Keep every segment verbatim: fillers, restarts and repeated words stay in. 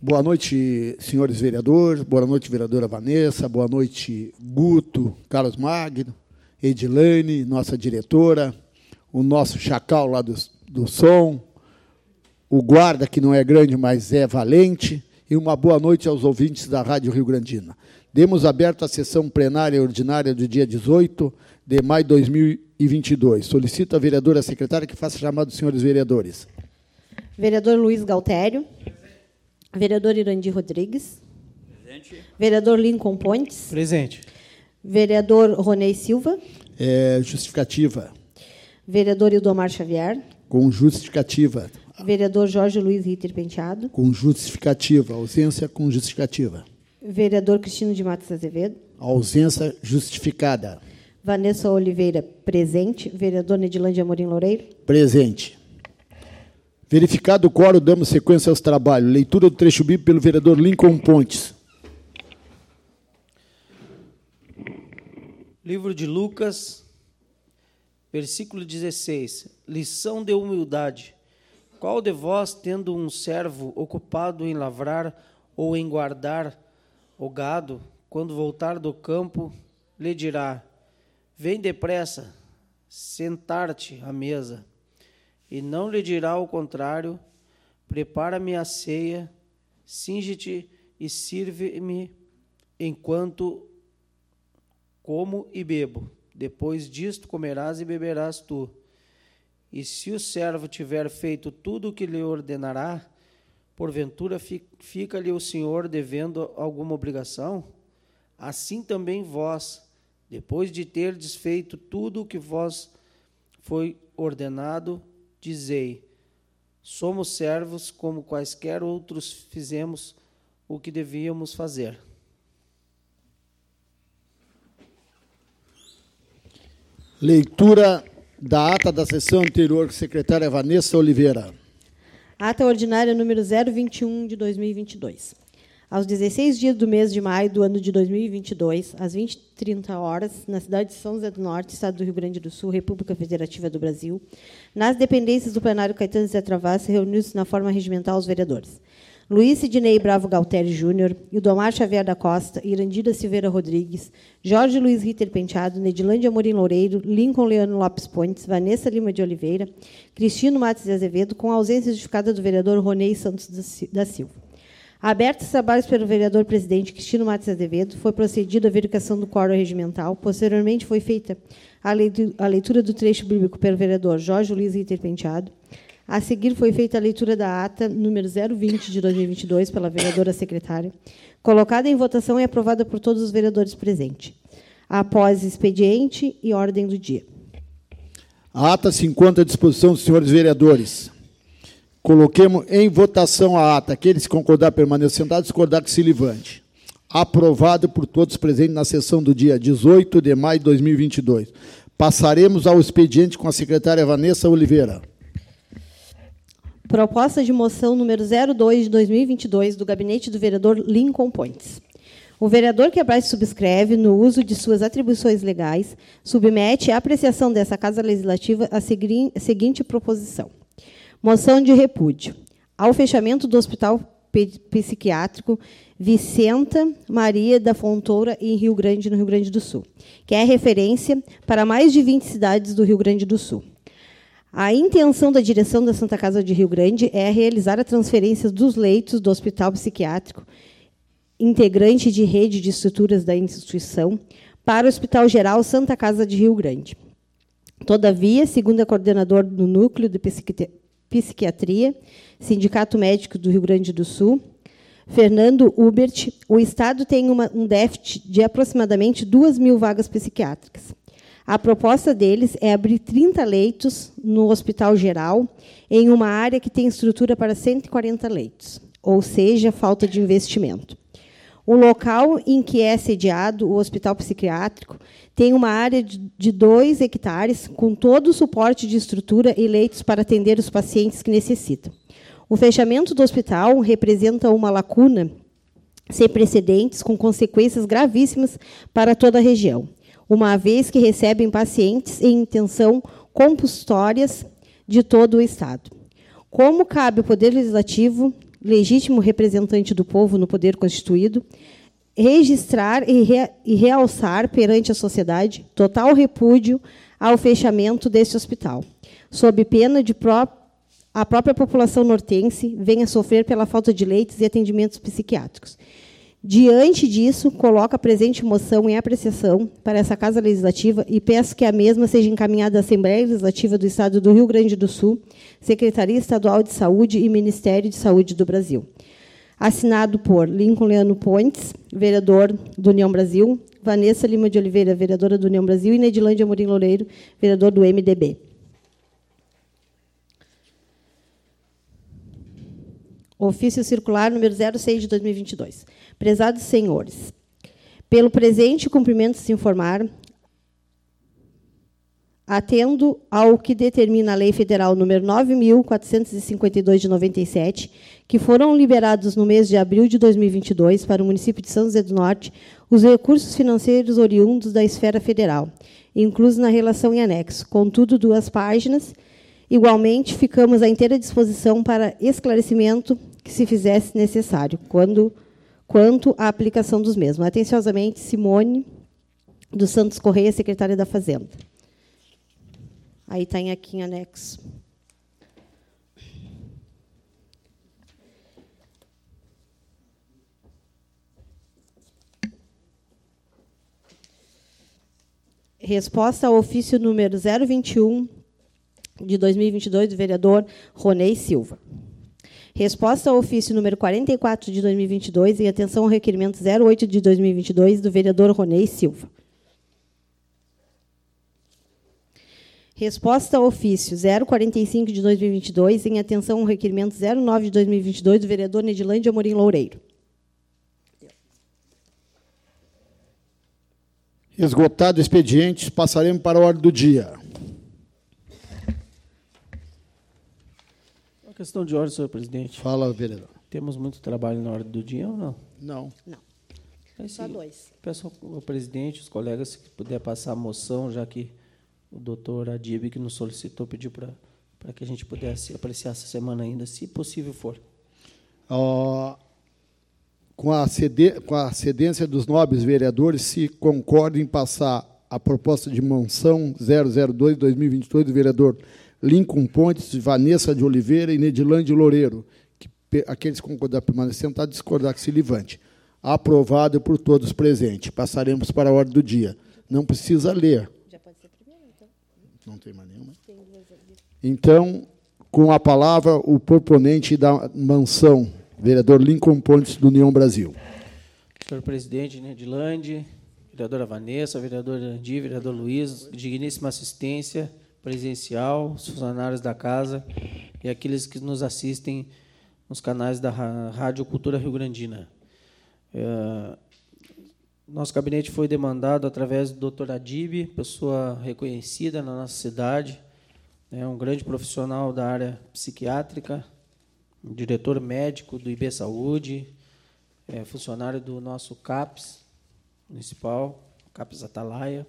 Boa noite, senhores vereadores. Boa noite, vereadora Vanessa. Boa noite, Guto, Carlos Magno, Edilane, nossa diretora, o nosso chacal lá do, do som, o guarda, que não é grande, mas é valente, e uma boa noite aos ouvintes da Rádio Rio Grandina. Demos aberto a sessão plenária ordinária do dia dezoito de maio de dois mil e vinte e dois. Solicito a vereadora secretária que faça chamado dos senhores vereadores. Vereador Luiz Galtério. Vereador Irandi Rodrigues. Presente. Vereador Lincoln Pontes. Presente. Vereador Ronei Silva. É, justificativa. Vereador Ildomar Xavier. Com justificativa. Vereador Jorge Luiz Ritter Penteado. Com justificativa. Ausência com justificativa. Vereador Cristino de Matos Azevedo. Ausência justificada. Vanessa Oliveira, presente. Vereador Nedilândia Amorim Loureiro. Presente. Verificado o quórum, damos sequência aos trabalhos. Leitura do trecho bíblico pelo vereador Lincoln Pontes. Livro de Lucas, versículo dezesseis. Lição de humildade. Qual de vós, tendo um servo ocupado em lavrar ou em guardar o gado, quando voltar do campo, lhe dirá: vem depressa, sentar-te à mesa. E não lhe dirá ao contrário: prepara-me a ceia, cinge-te e sirve-me enquanto como e bebo. Depois disto comerás e beberás tu. E se o servo tiver feito tudo o que lhe ordenará, porventura fica-lhe o Senhor devendo alguma obrigação? Assim também vós, depois de terdes feito tudo o que vos foi ordenado, dizei: somos servos como quaisquer outros, fizemos o que devíamos fazer. Leitura da ata da sessão anterior, secretária Vanessa Oliveira. Ata ordinária número zero vinte e um de dois mil e vinte e dois. Aos dezesseis dias do mês de maio do ano de dois mil e vinte e dois, às vinte e trinta horas, na cidade de São José do Norte, Estado do Rio Grande do Sul, República Federativa do Brasil, nas dependências do plenário Caetano Zé Travassos, reuniu-se na forma regimental os vereadores: Luiz Sidnei Bravo Galtério Júnior, Ildomar Xavier da Costa, Irandira Silveira Rodrigues, Jorge Luiz Ritter Penteado, Nedilândia Amorim Loureiro, Lincoln Leandro Lopes Pontes, Vanessa Lima de Oliveira, Cristino Matos de Azevedo, com a ausência justificada do vereador Ronei Santos da Silva. Abertos os trabalhos pelo vereador-presidente Cristino Matos Azevedo, foi procedido à verificação do quórum regimental. Posteriormente, foi feita a leitura do trecho bíblico pelo vereador Jorge Luiz Ritter Penteado. A seguir, foi feita a leitura da ata número zero vinte de dois mil e vinte e dois pela vereadora secretária, colocada em votação e aprovada por todos os vereadores presentes. Após expediente e ordem do dia. A ata se encontra à disposição dos senhores vereadores. Coloquemos em votação a ata. Aqueles que concordar permaneçam sentados, discordar que se levante. Aprovado por todos presentes na sessão do dia dezoito de maio de dois mil e vinte e dois. Passaremos ao expediente com a secretária Vanessa Oliveira. Proposta de moção número zero dois de dois mil e vinte e dois, do gabinete do vereador Lincoln Pontes. O vereador que abaixo subscreve, no uso de suas atribuições legais, submete à apreciação dessa Casa Legislativa a seguinte proposição. Moção de repúdio ao fechamento do Hospital Psiquiátrico Vicenta Maria da Fontoura, em Rio Grande, no Rio Grande do Sul, que é referência para mais de vinte cidades do Rio Grande do Sul. A intenção da direção da Santa Casa de Rio Grande é realizar a transferência dos leitos do Hospital Psiquiátrico, integrante de rede de estruturas da instituição, para o Hospital Geral Santa Casa de Rio Grande. Todavia, segundo a coordenadora do Núcleo de Psiquiatria, Sindicato Médico do Rio Grande do Sul, Fernando Hubert, o Estado tem uma, um déficit de aproximadamente duas mil vagas psiquiátricas. A proposta deles é abrir trinta leitos no Hospital Geral, em uma área que tem estrutura para cento e quarenta leitos, ou seja, falta de investimento. O local em que é sediado o Hospital Psiquiátrico tem uma área de dois hectares, com todo o suporte de estrutura e leitos para atender os pacientes que necessitam. O fechamento do hospital representa uma lacuna sem precedentes, com consequências gravíssimas para toda a região, uma vez que recebem pacientes em intenção compulsórias de todo o Estado. Como cabe ao Poder Legislativo legítimo representante do povo no poder constituído, registrar e, re, e realçar perante a sociedade total repúdio ao fechamento deste hospital, sob pena de pró a própria população nortense venha sofrer pela falta de leitos e atendimentos psiquiátricos. Diante disso, coloco a presente moção em apreciação para essa Casa Legislativa e peço que a mesma seja encaminhada à Assembleia Legislativa do Estado do Rio Grande do Sul, Secretaria Estadual de Saúde e Ministério de Saúde do Brasil. Assinado por Lincoln Leano Pontes, vereador do União Brasil, Vanessa Lima de Oliveira, vereadora do União Brasil, e Nedilândia Amorim Loureiro, vereador do M D B. Ofício circular número zero seis de dois mil e vinte e dois. Prezados senhores, pelo presente cumprimento se informar, atendo ao que determina a Lei Federal número nove mil quatrocentos e cinquenta e dois de noventa e sete, que foram liberados no mês de abril de dois mil e vinte e dois para o município de São José do Norte os recursos financeiros oriundos da esfera federal, inclusos na relação em anexo. Contudo, duas páginas. Igualmente, ficamos à inteira disposição para esclarecimento que se fizesse necessário, quando, quanto à aplicação dos mesmos. Atenciosamente, Simone dos Santos Correia, secretária da Fazenda. Aí está em aqui em anexo. Resposta ao ofício número zero vinte e um de dois mil e vinte e dois, do vereador Ronei Silva. Resposta ao ofício número quarenta e quatro de dois mil e vinte e dois, em atenção ao requerimento zero oito de dois mil e vinte e dois, do vereador Ronei Silva. Resposta ao ofício zero quarenta e cinco de dois mil e vinte e dois, em atenção ao requerimento zero nove de dois mil e vinte e dois, do vereador Nedilândia Amorim Loureiro. Esgotado o expediente, passaremos para a ordem do dia. Uma questão de ordem, senhor presidente. Fala, vereador. Temos muito trabalho na ordem do dia ou não? Não. Não. Mas, Só sim, dois. Peço ao presidente, os colegas, se puder passar a moção, já que o doutor Adib, que nos solicitou, pediu para para que a gente pudesse apreciar essa semana ainda, se possível for. Uh, com, a cede, com a cedência dos nobres vereadores, se concordam em passar a proposta de moção zero zero dois de dois mil e vinte e dois do vereador Lincoln Pontes, Vanessa de Oliveira e Nedilândia Loureiro, que aqueles que concordar permanecer, tentar discordar que se levante. Aprovado por todos presentes. Passaremos para a ordem do dia. Não precisa ler. Já pode ser primeiro, então. Não tem mais nenhuma? Tem duas ali. Então, com a palavra, o proponente da mansão, vereador Lincoln Pontes, do União Brasil. Senhor presidente, Nedilândia, vereadora Vanessa, vereador Andi, vereador Luiz, digníssima assistência presencial, os funcionários da casa e aqueles que nos assistem nos canais da Rádio Cultura Rio Grandina. É, nosso gabinete foi demandado através do doutor Adib, pessoa reconhecida na nossa cidade, é um grande profissional da área psiquiátrica, um diretor médico do I B Saúde, é, funcionário do nosso CAPS municipal, CAPS Atalaia,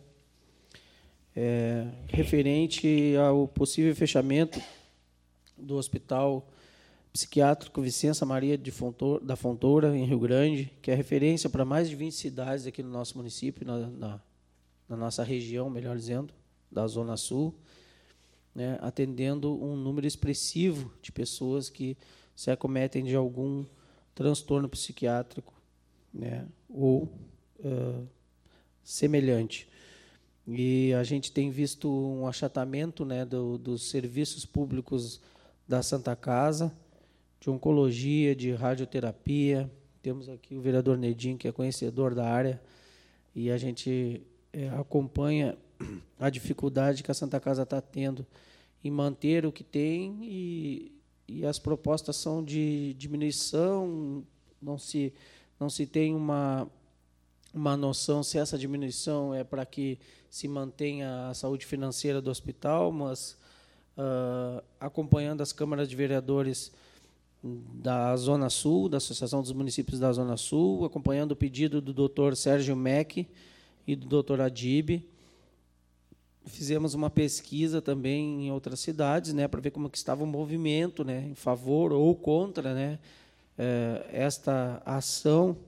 é, referente ao possível fechamento do Hospital Psiquiátrico Vicença Maria de Fontoura, da Fontoura, em Rio Grande, que é referência para mais de vinte cidades aqui no nosso município, na, na, na nossa região, melhor dizendo, da Zona Sul, né, atendendo um número expressivo de pessoas que se acometem de algum transtorno psiquiátrico, né, ou uh, semelhante. E a gente tem visto um achatamento, né, do, dos serviços públicos da Santa Casa, de oncologia, de radioterapia. Temos aqui o vereador Nedim, que é conhecedor da área, e a gente é, acompanha a dificuldade que a Santa Casa está tendo em manter o que tem, e, e as propostas são de diminuição, não se, não se tem uma, uma noção se essa diminuição é para que se mantenha a saúde financeira do hospital, mas uh, acompanhando as câmaras de vereadores da Zona Sul, da Associação dos Municípios da Zona Sul, acompanhando o pedido do doutor Sérgio Meck e do doutor Adib. Fizemos uma pesquisa também em outras cidades, né, para ver como que estava o movimento, né, em favor ou contra, né, eh, esta ação,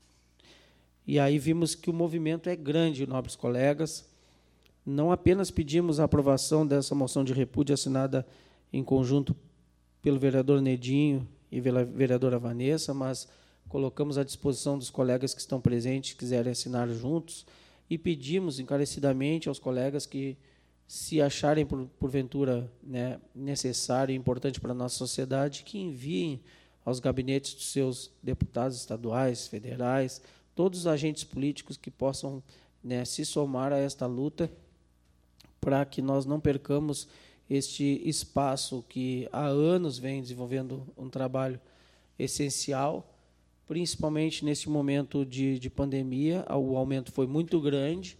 e aí vimos que o movimento é grande, nobres colegas. Não apenas pedimos a aprovação dessa moção de repúdio assinada em conjunto pelo vereador Nedinho e pela vereadora Vanessa, mas colocamos à disposição dos colegas que estão presentes, que quiserem assinar juntos, e pedimos encarecidamente aos colegas que, se acharem, por, porventura, né, necessário e importante para a nossa sociedade, que enviem aos gabinetes dos seus deputados estaduais, federais, todos os agentes políticos que possam, né, se somar a esta luta, para que nós não percamos este espaço que há anos vem desenvolvendo um trabalho essencial, principalmente neste momento de, de pandemia. O aumento foi muito grande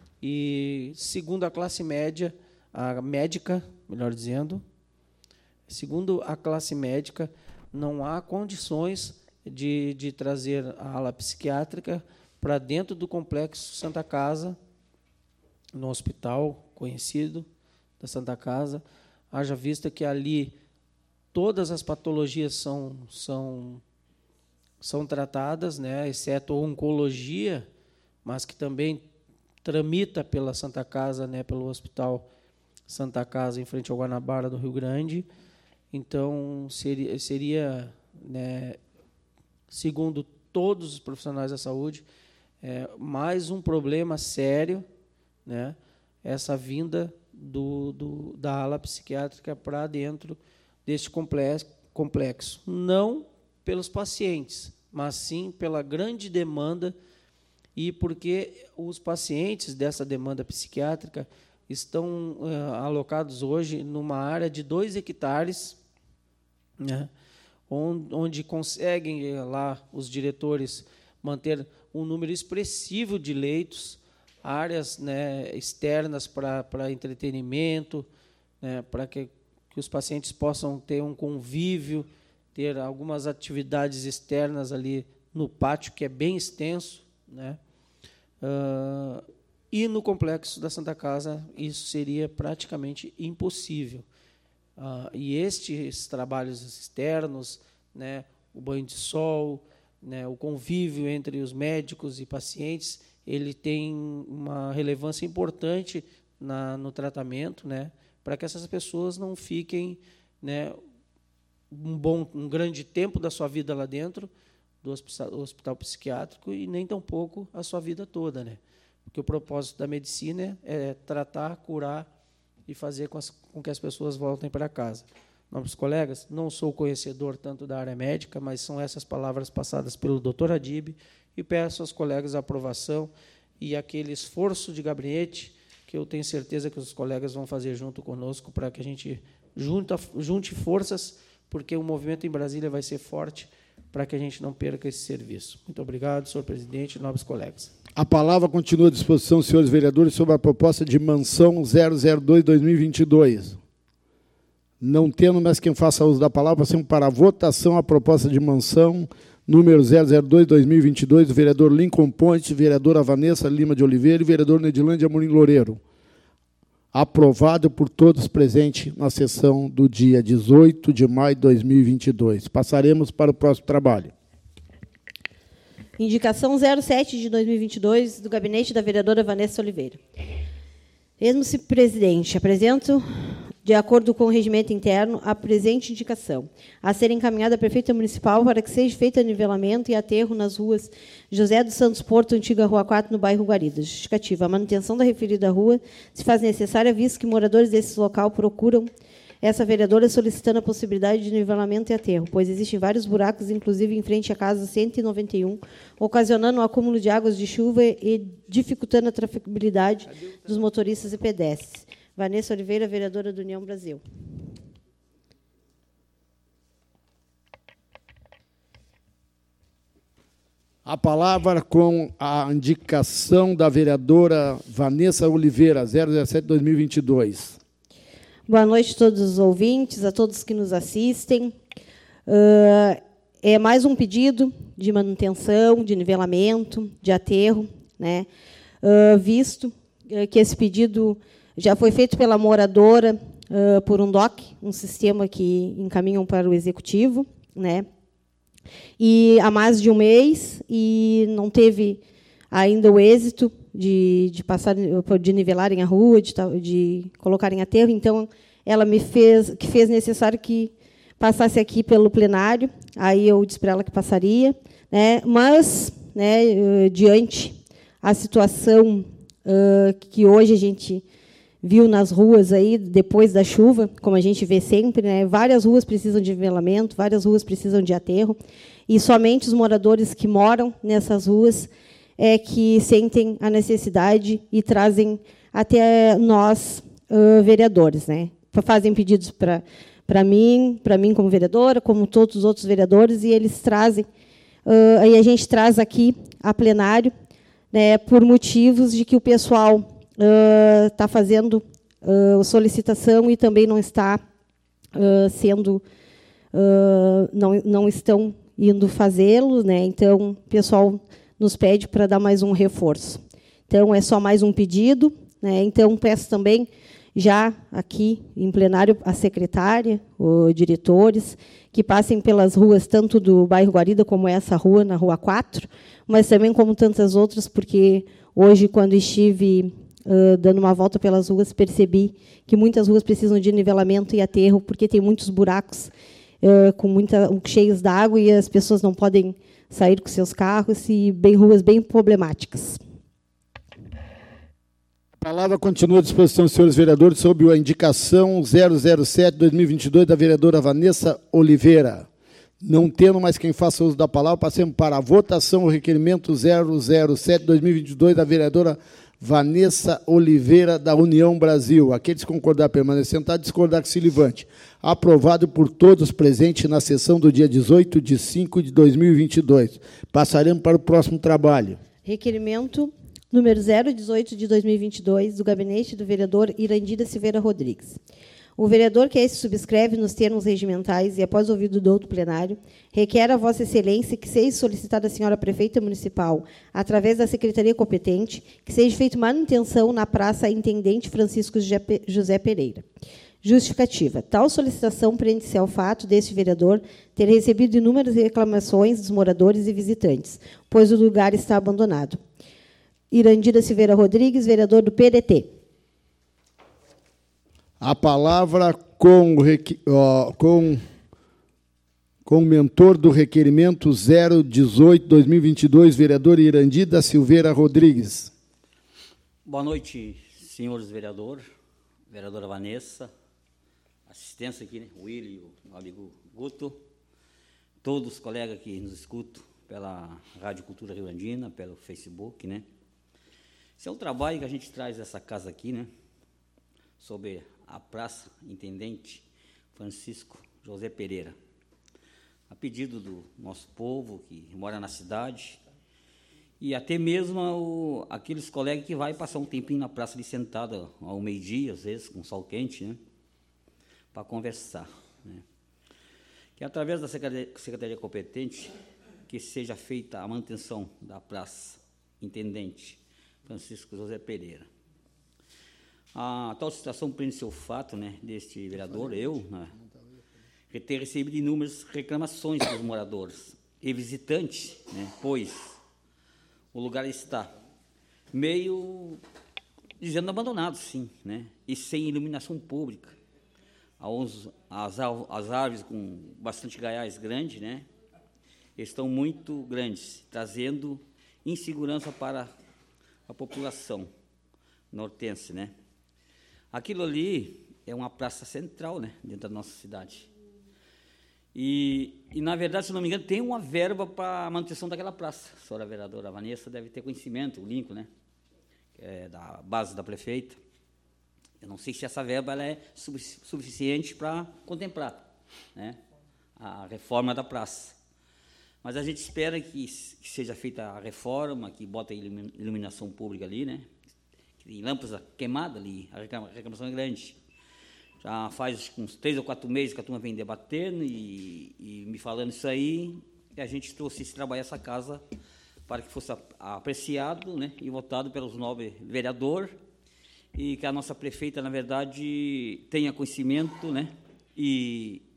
e, segundo a classe média, a médica, melhor dizendo, segundo a classe médica, não há condições de, de trazer a ala psiquiátrica para dentro do complexo Santa Casa, no hospital conhecido da Santa Casa, haja vista que ali todas as patologias são, são, são tratadas, né, exceto a oncologia, mas que também tramita pela Santa Casa, né, pelo Hospital Santa Casa, em frente ao Guanabara, do Rio Grande. Então, seria, seria né, segundo todos os profissionais da saúde, é, mais um problema sério, né, essa vinda do, do, da ala psiquiátrica para dentro deste complexo, complexo. Não pelos pacientes, mas sim pela grande demanda e porque os pacientes dessa demanda psiquiátrica estão uh, alocados hoje numa área de dois hectares, né, onde, onde conseguem uh, lá os diretores manter um número expressivo de leitos, áreas, né, externas para, para entretenimento, né, para que, que os pacientes possam ter um convívio, ter algumas atividades externas ali no pátio, que é bem extenso, né? Uh, e no complexo da Santa Casa isso seria praticamente impossível. Uh, e estes trabalhos externos, né, o banho de sol, né, o convívio entre os médicos e pacientes, ele tem uma relevância importante na, no tratamento, né, para que essas pessoas não fiquem, né, um, bom, um grande tempo da sua vida lá dentro do hospital, hospital psiquiátrico e nem tampouco a sua vida toda, né? Porque o propósito da medicina é tratar, curar e fazer com, as, com que as pessoas voltem para casa. Nobres colegas, não sou conhecedor tanto da área médica, mas são essas palavras passadas pelo doutor Adib, e peço aos colegas a aprovação e aquele esforço de gabinete que eu tenho certeza que os colegas vão fazer junto conosco para que a gente junta, junte forças, porque o movimento em Brasília vai ser forte para que a gente não perca esse serviço. Muito obrigado, senhor presidente e nobres colegas. A palavra continua à disposição, senhores vereadores, sobre a proposta de mansão zero zero dois barra dois mil e vinte e dois. Não tendo mais quem faça uso da palavra, passamos para a votação a proposta de mansão número zero zero dois barra dois mil e vinte e dois, do vereador Lincoln Pontes, vereadora Vanessa Lima de Oliveira e vereador Nedilândia Amorim Loureiro. Aprovado por todos presentes na sessão do dia dezoito de maio de dois mil e vinte e dois. Passaremos para o próximo trabalho. Indicação zero sete de dois mil e vinte e dois, do gabinete da vereadora Vanessa Oliveira. Mesmo-se presidente, apresento, de acordo com o regimento interno, a presente indicação, a ser encaminhada à prefeita municipal para que seja feito nivelamento e aterro nas ruas José dos Santos Porto, antiga Rua quatro, no bairro Guarida. Justificativa. A manutenção da referida rua se faz necessária, visto que moradores desse local procuram essa vereadora solicitando a possibilidade de nivelamento e aterro, pois existem vários buracos, inclusive em frente à casa cento e noventa e um, ocasionando o acúmulo de águas de chuva e dificultando a trafegabilidade dos motoristas e pedestres. Vanessa Oliveira, vereadora do União Brasil. A palavra com a indicação da vereadora Vanessa Oliveira, zero zero sete barra dois mil e vinte e dois. Boa noite a todos os ouvintes, a todos que nos assistem. Uh, é mais um pedido de manutenção, de nivelamento, de aterro, né? Uh, visto uh, que esse pedido já foi feito pela moradora uh, por um D O C, um sistema que encaminham para o executivo, né? e há mais de um mês, e não teve ainda o êxito de, de passar, de nivelarem a rua, de, de colocarem aterro. Então, ela me fez, que fez necessário que passasse aqui pelo plenário. Aí eu disse para ela que passaria, né? Mas, né, diante a situação uh, que hoje a gente viu nas ruas aí depois da chuva, como a gente vê sempre, né, várias ruas precisam de nivelamento, várias ruas precisam de aterro, e somente os moradores que moram nessas ruas é que sentem a necessidade e trazem até nós, uh, vereadores, né? Fazem pedidos para para mim, para mim como vereadora, como todos os outros vereadores, e eles trazem, uh, e a gente traz aqui a plenário, né, por motivos de que o pessoal está uh, fazendo uh, solicitação e também não está uh, sendo, uh, não, não estão indo fazê-lo, né? Então, o pessoal nos pede para dar mais um reforço. Então, é só mais um pedido, né? Então, peço também, já aqui em plenário, a secretária, os diretores, que passem pelas ruas, tanto do bairro Guarida, como essa rua, na Rua quatro, mas também como tantas outras, porque hoje, quando estive uh, dando uma volta pelas ruas, percebi que muitas ruas precisam de nivelamento e aterro, porque tem muitos buracos uh, com muita, cheios d'água e as pessoas não podem sair com seus carros, e bem, ruas bem problemáticas. A palavra continua à disposição dos senhores vereadores sob a indicação zero zero sete barra dois mil e vinte e dois da vereadora Vanessa Oliveira. Não tendo mais quem faça uso da palavra, passemos para a votação o requerimento zero zero sete barra dois mil e vinte e dois da vereadora Vanessa Oliveira, da União Brasil. Aqueles que concordar permanecer sentado, discordar que se levante. Aprovado por todos presentes na sessão do dia dezoito de cinco de dois mil e vinte e dois. Passaremos para o próximo trabalho. Requerimento número zero dezoito de dois mil e vinte e dois, do gabinete do vereador Irandida Silveira Rodrigues. O vereador que a esse subscreve nos termos regimentais e, após ouvido do outro plenário, requer a Vossa Excelência que seja solicitada a senhora prefeita municipal, através da secretaria competente, que seja feita manutenção na Praça Intendente Francisco José Pereira. Justificativa. Tal solicitação prende-se ao fato deste vereador ter recebido inúmeras reclamações dos moradores e visitantes, pois o lugar está abandonado. Irandida Silveira Rodrigues, vereador do P D T. A palavra com o, requ... com... com o mentor do requerimento zero dezoito barra dois mil e vinte e dois, vereador Irandida Silveira Rodrigues. Boa noite, senhores vereadores, vereadora Vanessa, assistência aqui, né? O Willi, o meu amigo Guto, todos os colegas que nos escutam pela Rádio Cultura Rio Grandina, pelo Facebook, né? Esse é o trabalho que a gente traz dessa casa aqui, né? Sobre a Praça Intendente Francisco José Pereira. A pedido do nosso povo que mora na cidade, e até mesmo o, aqueles colegas que vai passar um tempinho na praça ali sentado ao meio-dia, às vezes, com sol quente, né? Para conversar, né? Que através da secretaria, secretaria competente que seja feita a manutenção da Praça Intendente Francisco José Pereira. A tal situação prende-se ao fato, né, deste vereador, eu, né, que ter recebido inúmeras reclamações dos moradores e visitantes, né, pois o lugar está meio, dizendo, abandonado, sim, né, e sem iluminação pública. As, as, as árvores com bastante gaiais grandes, né, estão muito grandes, trazendo insegurança para a população nortense, né? Aquilo ali é uma praça central, né, dentro da nossa cidade. E, e, na verdade, se não me engano, tem uma verba para a manutenção daquela praça. A senhora vereadora Vanessa deve ter conhecimento, o Lincoln, né, que é da base da prefeita. Eu não sei se essa verba ela é suficiente para contemplar, né, a reforma da praça. Mas a gente espera que, que seja feita a reforma, que bota a iluminação pública ali, né? Tem lâmpadas queimadas ali, a reclamação é grande. Já faz uns três ou quatro meses que a turma vem debatendo e, e me falando isso aí, e a gente trouxe esse trabalho, essa casa, para que fosse apreciado, né, e votado pelos nove vereadores, e que a nossa prefeita, na verdade, tenha conhecimento, né, e,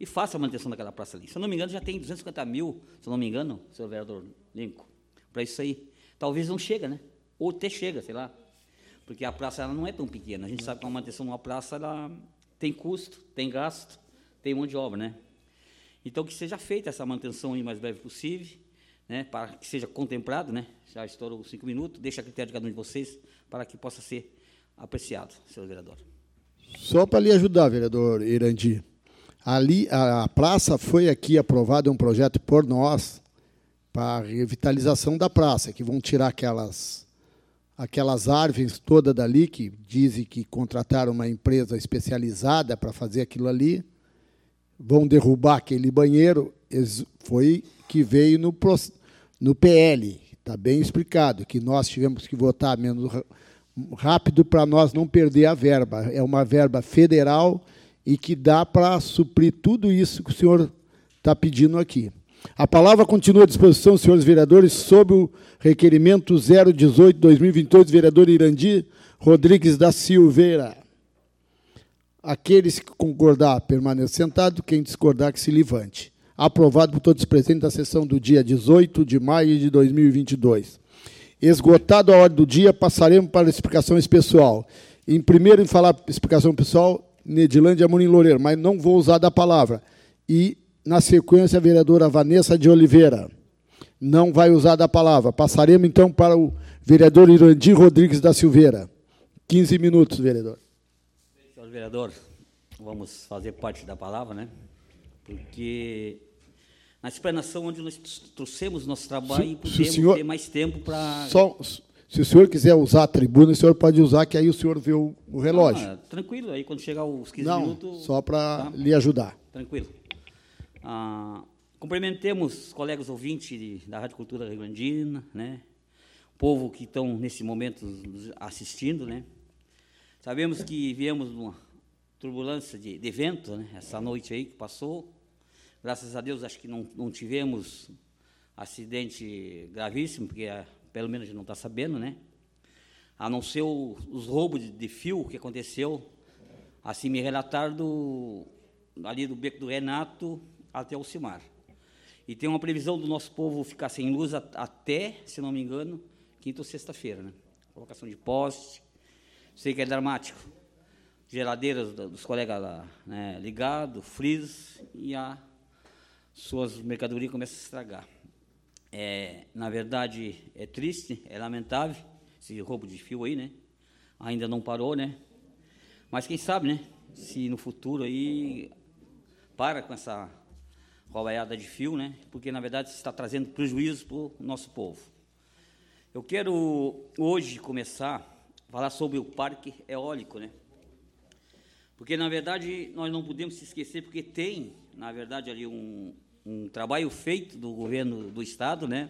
e faça a manutenção daquela praça ali. Se eu não me engano, já tem duzentos e cinquenta mil, se eu não me engano, senhor vereador Lincoln, para isso aí. Talvez não chega, né? Ou até chega, sei lá. Porque a praça ela não é tão pequena. A gente sabe que uma manutenção de uma praça ela tem custo, tem gasto, tem mão de obra, né? Então, que seja feita essa manutenção o mais breve possível, né, para que seja contemplado, né? Já estourou os cinco minutos, deixa a critério de cada um de vocês, para que possa ser apreciado, senhor vereador. Só para lhe ajudar, vereador Irandi. Ali, a, a praça foi aqui aprovado um projeto por nós para a revitalização da praça, que vão tirar aquelas, aquelas árvores todas dali, que dizem que contrataram uma empresa especializada para fazer aquilo ali, vão derrubar aquele banheiro, foi que veio no, no P L, está bem explicado, que nós tivemos que votar menos rápido para nós não perder a verba. É uma verba federal e que dá para suprir tudo isso que o senhor está pedindo aqui. A palavra continua à disposição, senhores vereadores, sob o requerimento zero dezoito barra dois mil e vinte e dois, vereador Irandi Rodrigues da Silveira. Aqueles que concordar, permaneçam sentados, quem discordar, que se levante. Aprovado por todos os presentes da sessão do dia dezoito de maio de dois mil e vinte e dois. Esgotado a ordem do dia, passaremos para a explicação pessoal. Em primeiro, em falar explicação pessoal, Nedilândia Amorim Loureiro, mas não vou usar da palavra. E, na sequência, a vereadora Vanessa de Oliveira. Não vai usar da palavra. Passaremos, então, para o vereador Irandi Rodrigues da Silveira. quinze minutos, vereador. Senhor vereador, vamos fazer parte da palavra, né? Porque na explanação onde nós trouxemos nosso trabalho se, e podemos senhor, ter mais tempo para... Só, se o senhor quiser usar a tribuna, o senhor pode usar, que aí o senhor vê o, o relógio. Ah, tranquilo, aí quando chegar os quinze Não, minutos... só para tá? lhe ajudar. Tranquilo. Ah, cumprimentemos os colegas ouvintes de, da Rádio Cultura Rio Grandina, né? O povo que estão, nesse momento, assistindo, né? Sabemos que viemos numa turbulência de, de evento, né? Essa noite aí que passou. Graças a Deus, acho que não, não tivemos acidente gravíssimo, porque pelo menos a gente não está sabendo, né? A não ser o, os roubos de, de fio que aconteceu, assim me relataram do, ali do Beco do Renato até o Cimar. E tem uma previsão do nosso povo ficar sem luz a, até, se não me engano, quinta ou sexta-feira, né? Colocação de poste, sei que é dramático. Geladeiras dos colegas lá, né, ligado, freeze, e a suas mercadorias começam a se estragar. É, na verdade, é triste, é lamentável, esse roubo de fio aí, né? Ainda não parou, né? Mas quem sabe, né? Se no futuro aí para com essa roubaiada de fio, né? Porque, na verdade, está trazendo prejuízo para o nosso povo. Eu quero, hoje, começar a falar sobre o parque eólico, né? Porque, na verdade, nós não podemos se esquecer, porque tem, na verdade, ali um, um trabalho feito do governo do Estado, né?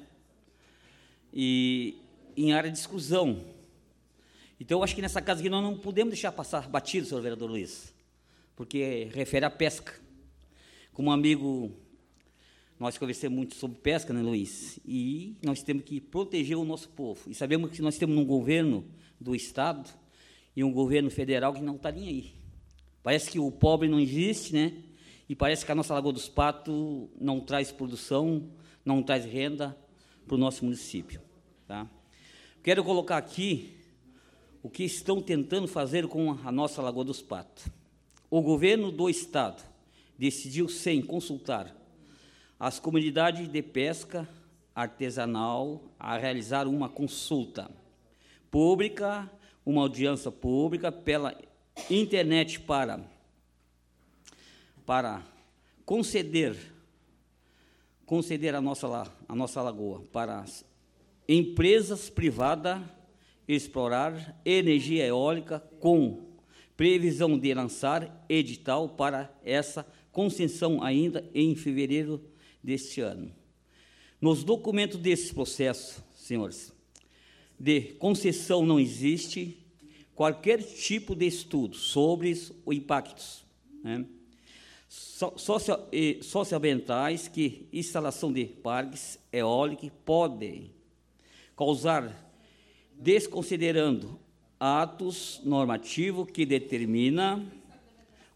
E em área de exclusão. Então, eu acho que nessa casa aqui nós não podemos deixar passar batido, senhor vereador Luiz, porque refere à pesca. Como um amigo, nós conversamos muito sobre pesca, né, Luiz? E nós temos que proteger o nosso povo. E sabemos que nós temos um governo do Estado e um governo federal que não está nem aí. Parece que o pobre não existe, né? E parece que a nossa Lagoa dos Patos não traz produção, não traz renda para o nosso município. Tá? Quero colocar aqui o que estão tentando fazer com a nossa Lagoa dos Patos. O governo do Estado decidiu, sem consultar as comunidades de pesca artesanal, a realizar uma consulta pública, uma audiência pública pela internet para, para conceder, conceder a nossa, a nossa lagoa para as empresas privadas explorar energia eólica com previsão de lançar edital para essa concessão ainda em fevereiro deste ano. Nos documentos desse processo, senhores, de concessão não existe qualquer tipo de estudo sobre os impactos, né, socio, socioambientais que instalação de parques eólicos podem causar, desconsiderando atos normativos que determina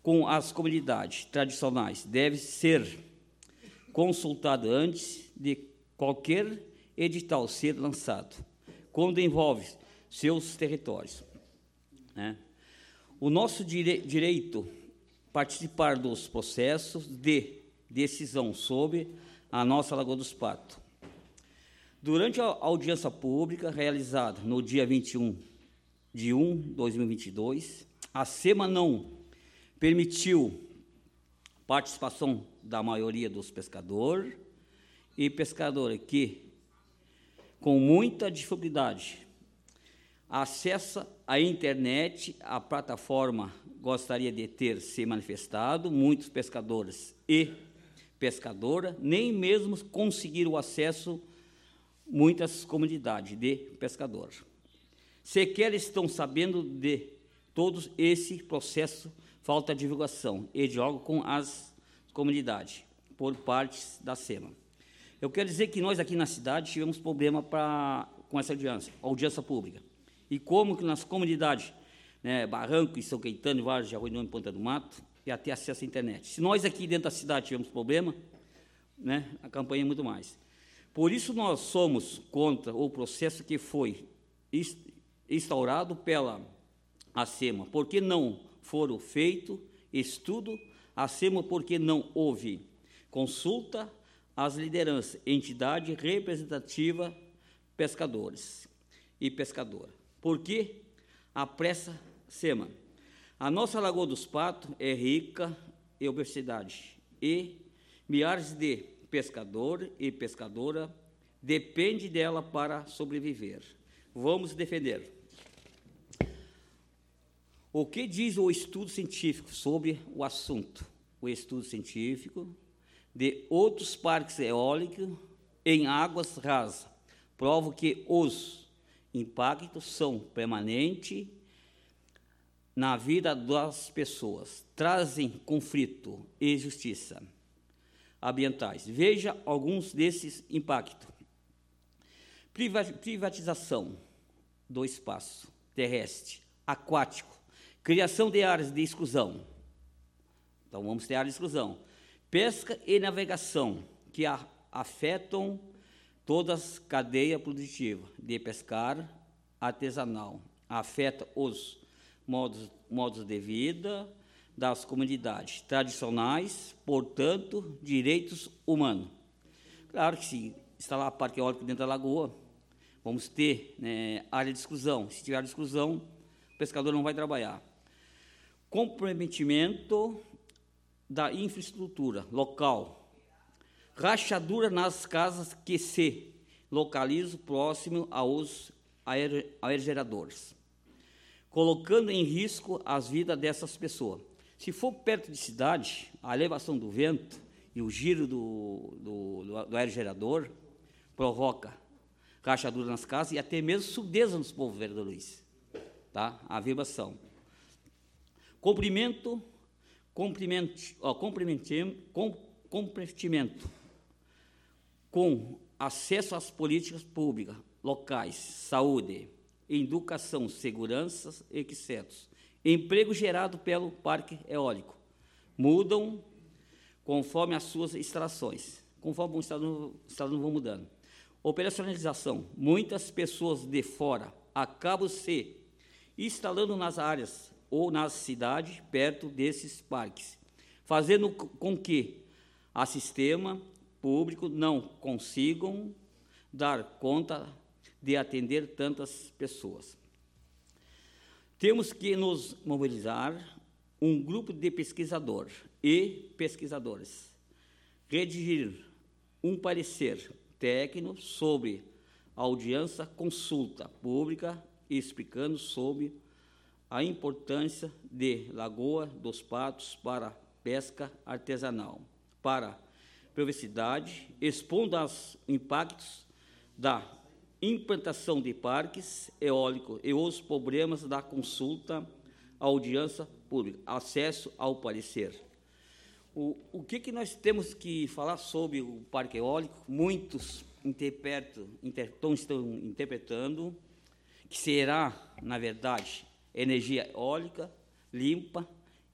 com as comunidades tradicionais deve ser consultado antes de qualquer edital ser lançado, quando envolve seus territórios. Né? O nosso dire direito participar dos processos de decisão sobre a nossa Lagoa dos Patos. Durante a audiência pública realizada no dia vinte e um de um de dois mil e vinte e dois, a SEMA não permitiu participação da maioria dos pescadores e pescadoras que, com muita dificuldade, acessa a internet, a plataforma gostaria de ter se manifestado, muitos pescadores e pescadoras nem mesmo conseguiram o acesso muitas comunidades de pescadores. Sequer estão sabendo de todo esse processo, falta de divulgação e diálogo com as comunidades, por partes da SEMA. Eu quero dizer que nós aqui na cidade tivemos problema pra, com essa audiência, audiência pública. E como que nas comunidades, né, Barranco e São Caetano, Vários de Arroio e Ponta do Mato, e até acesso à internet. Se nós aqui dentro da cidade tivemos problema, né, a campanha é muito mais. Por isso nós somos contra o processo que foi instaurado pela a SEMA, porque não foram feito estudo, a SEMA porque não houve consulta às lideranças, entidade representativa, pescadores e pescadora. Por que a pressa SEMA? A nossa Lagoa dos Patos é rica em diversidade e milhares de pescador e pescadora depende dela para sobreviver. Vamos defender. O que diz o estudo científico sobre o assunto? O estudo científico de outros parques eólicos em águas rasas prova que os impactos são permanentes na vida das pessoas, trazem conflito e justiça ambientais. Veja alguns desses impactos. Privatização do espaço terrestre, aquático, criação de áreas de exclusão. Então, vamos ter áreas de exclusão. Pesca e navegação, que a, afetam todas as cadeias produtivas de pescar artesanal. Afeta os modos, modos de vida das comunidades tradicionais, portanto, direitos humanos. Claro que se instalar parque eólico dentro da lagoa, vamos ter, né, área de exclusão. Se tiver área de exclusão, o pescador não vai trabalhar. Comprometimento da infraestrutura local. Rachadura nas casas que se localizam próximo aos aerogeradores, colocando em risco as vidas dessas pessoas. Se for perto de cidade, a elevação do vento e o giro do, do, do aerogerador provoca rachadura nas casas e até mesmo surdez nos povos, vereador Luiz. Tá? A vibração. Cumprimento, cumprimento, ó, comprometimento, com, comprometimento com acesso às políticas públicas locais, saúde, educação, segurança, etcétera. Emprego gerado pelo parque eólico mudam conforme as suas instalações, conforme o estado, o estado não vão mudando. Operacionalização. Muitas pessoas de fora acabam se instalando nas áreas ou nas cidades perto desses parques, fazendo com que o sistema público não consigam dar conta de atender tantas pessoas. Temos que nos mobilizar um grupo de pesquisadores e pesquisadores, redigir um parecer técnico sobre a audiência consulta pública, explicando sobre a importância de Lagoa dos Patos para pesca artesanal, para privacidade, expondo os impactos da implantação de parques eólicos e os problemas da consulta à audiência pública, acesso ao parecer. O, o que, que nós temos que falar sobre o parque eólico? Muitos interpretam, inter, estão interpretando que será, na verdade, energia eólica, limpa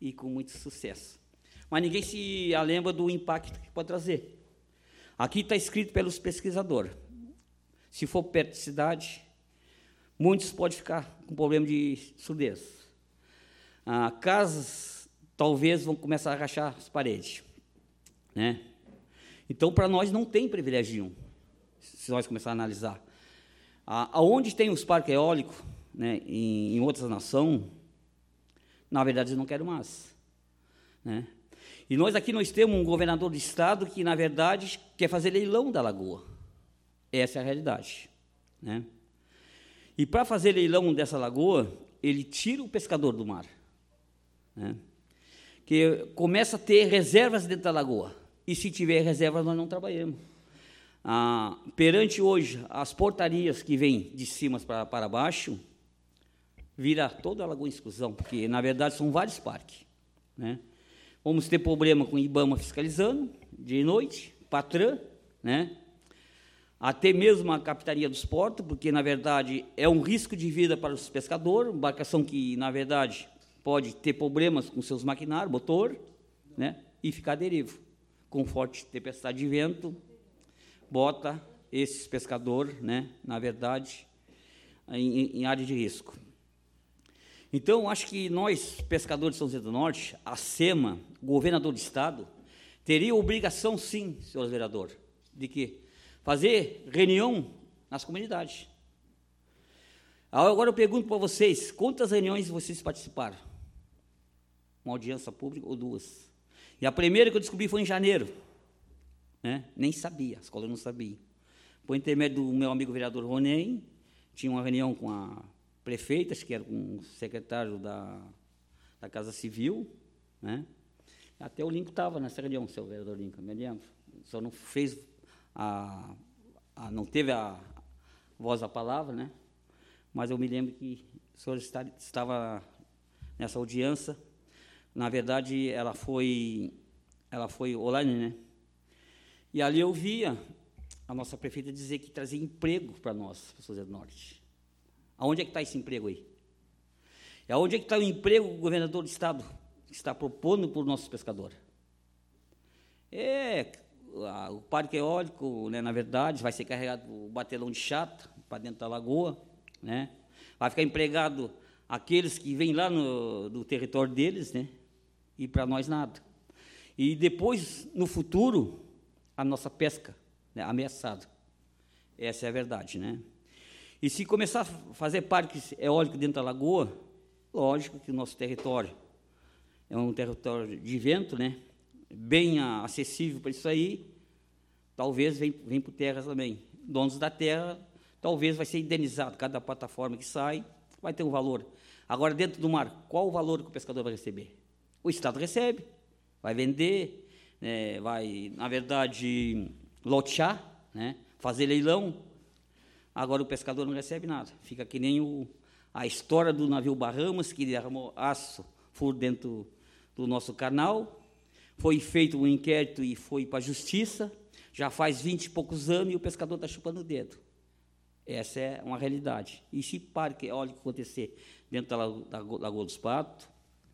e com muito sucesso. Mas ninguém se lembra do impacto que pode trazer. Aqui está escrito pelos pesquisadores. Se for perto de cidade, muitos podem ficar com problema de surdez. Ah, casas, talvez, vão começar a rachar as paredes. Né? Então, para nós, não tem privilégio nenhum, se nós começarmos a analisar. Ah, aonde tem os parques eólicos, né, em, em outras nações, na verdade, eu não quero mais. Né? E nós aqui nós temos um governador do estado que, na verdade, quer fazer leilão da lagoa. Essa é a realidade. Né? E, para fazer leilão dessa lagoa, ele tira o pescador do mar. Né? Que começa a ter reservas dentro da lagoa. E, se tiver reservas, nós não trabalhamos. Ah, perante hoje, as portarias que vêm de cima para, para baixo, vira toda a lagoa em exclusão, porque, na verdade, são vários parques. Né? Vamos ter problema com o IBAMA fiscalizando, de noite, Patran, né? Até mesmo a capitania dos portos, porque, na verdade, é um risco de vida para os pescadores, embarcação que, na verdade, pode ter problemas com seus maquinários, motor, né? E ficar à deriva. Com forte tempestade de vento, bota esses pescadores, né? Na verdade, em, em área de risco. Então, acho que nós, pescadores de São José do Norte, a SEMA, o governador do estado, teria obrigação, sim, senhor vereador, de quê? Fazer reunião nas comunidades. Agora eu pergunto para vocês, quantas reuniões vocês participaram? Uma audiência pública ou duas? E a primeira que eu descobri foi em janeiro. Né? Nem sabia, a escola não sabia. Por intermédio do meu amigo vereador Ronem, tinha uma reunião com a prefeita, acho que era com o secretário da, da Casa Civil, né? Até o Lincoln estava nessa reunião, seu vereador Lincoln, me lembro. Só não fez a, a não teve a voz da palavra, né? Mas eu me lembro que o senhor está, estava nessa audiência. Na verdade, ela foi, ela foi online, né? E ali eu via a nossa prefeita dizer que trazia emprego para nós, pessoas do Norte. Aonde é que está esse emprego aí? E aonde é que está o emprego que o governador do estado está propondo para os nossos pescadores? É, a, o parque eólico, né, na verdade, vai ser carregado o batelão de chata para dentro da lagoa, né? Vai ficar empregado aqueles que vêm lá no, do território deles, né? E para nós nada. E depois, no futuro, a nossa pesca, né, ameaçada. Essa é a verdade, né? E se começar a fazer parques eólicos dentro da lagoa, lógico que o nosso território é um território de vento, né? Bem acessível para isso aí, talvez venha vem por terra também. Donos da terra, talvez vai ser indenizado. Cada plataforma que sai vai ter um valor. Agora, dentro do mar, qual o valor que o pescador vai receber? O Estado recebe, vai vender, né, vai, na verdade, lotear, né, fazer leilão. Agora o pescador não recebe nada. Fica que nem o, a história do navio Bahamas, que derramou aço, furo dentro do nosso canal. Foi feito um inquérito e foi para a justiça. Já faz vinte e poucos anos e o pescador está chupando o dedo. Essa é uma realidade. E se parque eólico acontecer dentro da Lagoa, da Lagoa dos Patos,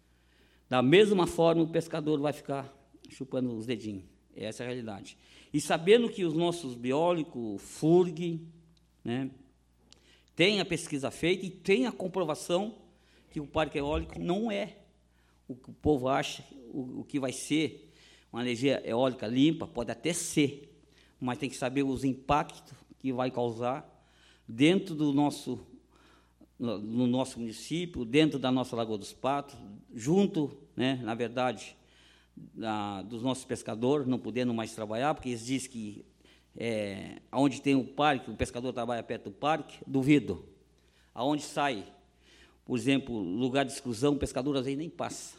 da mesma forma o pescador vai ficar chupando os dedinhos. Essa é a realidade. E sabendo que os nossos biólogos, FURG, né, tem a pesquisa feita e tem a comprovação que o parque eólico não é o que o povo acha, o, o que vai ser uma energia eólica limpa, pode até ser, mas tem que saber os impactos que vai causar dentro do nosso, no, no nosso município, dentro da nossa Lagoa dos Patos, junto, né, na verdade, da, dos nossos pescadores, não podendo mais trabalhar, porque eles dizem que É, onde tem o parque, o pescador trabalha perto do parque, duvido. Aonde sai, por exemplo, lugar de exclusão, o pescador às vezes nem passa.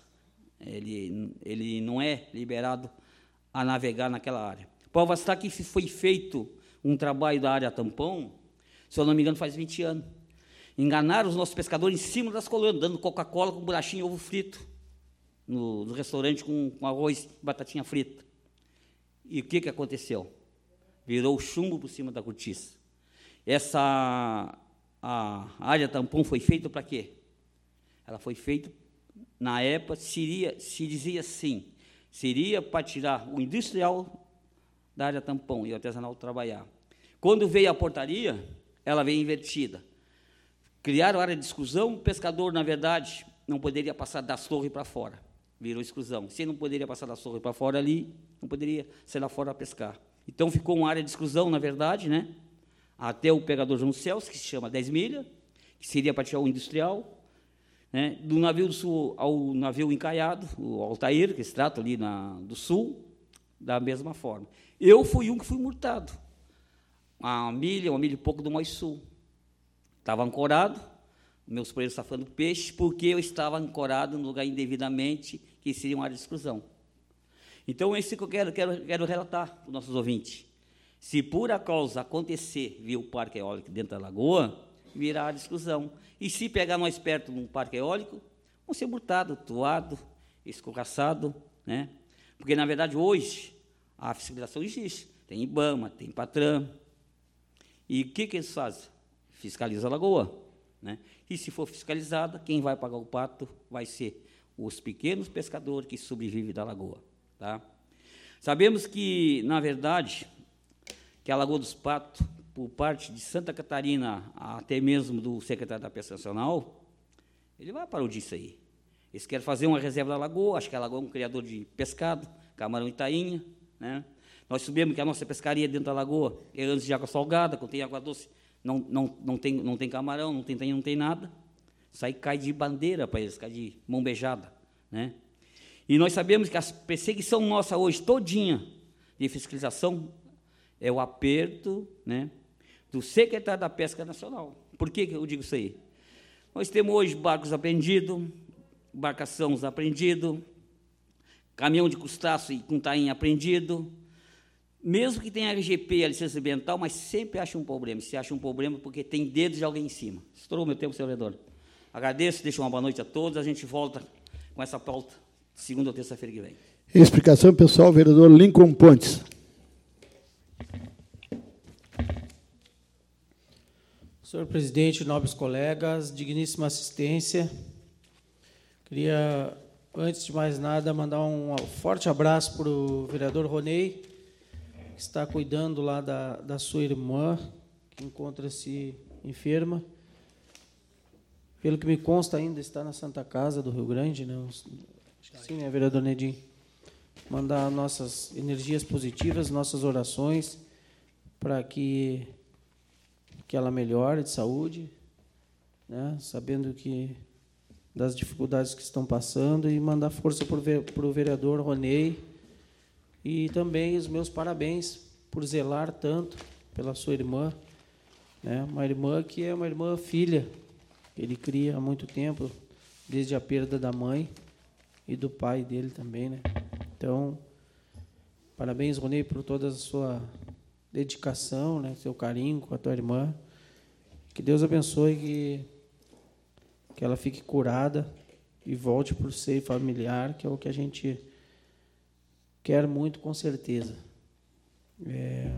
Ele, ele não é liberado a navegar naquela área. Prova está que foi feito um trabalho da área tampão, se eu não me engano, faz vinte anos. Enganaram os nossos pescadores em cima das colunas, dando Coca-Cola com bolachinha e ovo frito, no, no restaurante com, com arroz e batatinha frita. E o que, que aconteceu? Virou chumbo por cima da cortiça. Essa a área tampão foi feita para quê? Ela foi feita na época, seria, se dizia assim, seria para tirar o industrial da área tampão e o artesanal trabalhar. Quando veio a portaria, ela veio invertida. Criaram área de exclusão, o pescador, na verdade, não poderia passar das torres para fora, virou exclusão. Se não poderia passar das torres para fora ali, não poderia ser lá fora a pescar. Então, ficou uma área de exclusão, na verdade, né, até o pegador João Celso, que se chama dez milhas, que seria para tirar o industrial, né, do navio do sul ao navio encaiado, o Altair, que se trata ali na, do sul, da mesma forma. Eu fui um que fui multado, uma milha, uma milha e pouco do mais sul. Estava ancorado, meus presos safando peixe, porque eu estava ancorado no lugar indevidamente, que seria uma área de exclusão. Então, é isso que eu quero, quero, quero relatar para os nossos ouvintes. Se por acaso acontecer, vir o parque eólico dentro da lagoa, virá área de exclusão. E se pegar nós perto de um parque eólico, vão ser multados, tuado, escorraçado, né? Porque, na verdade, hoje, a fiscalização existe. Tem IBAMA, tem PATRAN. E o que, que eles fazem? Fiscaliza a lagoa, né? E, se for fiscalizada, quem vai pagar o pato vai ser os pequenos pescadores que sobrevivem da lagoa. Tá? Sabemos que, na verdade, que a Lagoa dos Patos, por parte de Santa Catarina, até mesmo do secretário da Pesca Nacional, ele vai parar disso aí. Eles querem fazer uma reserva da lagoa, acho que a lagoa é um criador de pescado, camarão e tainha, né? Nós sabemos que a nossa pescaria dentro da lagoa é antes de água salgada, quando tem água doce, não, não, não, tem, não tem camarão, não tem tainha, não tem nada. Isso aí cai de bandeira para eles, cai de mão beijada, né? E nós sabemos que a perseguição nossa hoje, todinha, de fiscalização, é o aperto, né, do secretário da Pesca Nacional. Por que eu digo isso aí? Nós temos hoje barcos apreendidos, embarcações apreendidas, caminhão de crustáceo com tainha apreendido, mesmo que tenha R G P, a licença ambiental, mas sempre acha um problema. Se acha um problema porque tem dedos de alguém em cima. Estourou meu tempo, senhor vereador. Agradeço, deixo uma boa noite a todos, a gente volta com essa pauta segunda ou terça-feira que vem. Explicação pessoal, vereador Lincoln Pontes. Senhor presidente, nobres colegas, digníssima assistência, queria, antes de mais nada, mandar um forte abraço para o vereador Ronei, que está cuidando lá da, da sua irmã, que encontra-se enferma. Pelo que me consta, ainda está na Santa Casa do Rio Grande, né? Acho que sim, né, vereador Nedim? Mandar nossas energias positivas, nossas orações, para que, que ela melhore de saúde, né? Sabendo que das dificuldades que estão passando, e mandar força para o vereador Ronei, e também os meus parabéns por zelar tanto pela sua irmã, né? Uma irmã que é uma irmã filha, que ele cria há muito tempo, desde a perda da mãe e do pai dele também, né? Então, parabéns, Ronei, por toda a sua dedicação, né? Seu carinho com a tua irmã. Que Deus abençoe, que, que ela fique curada e volte para o seio familiar, que é o que a gente quer muito, com certeza. É,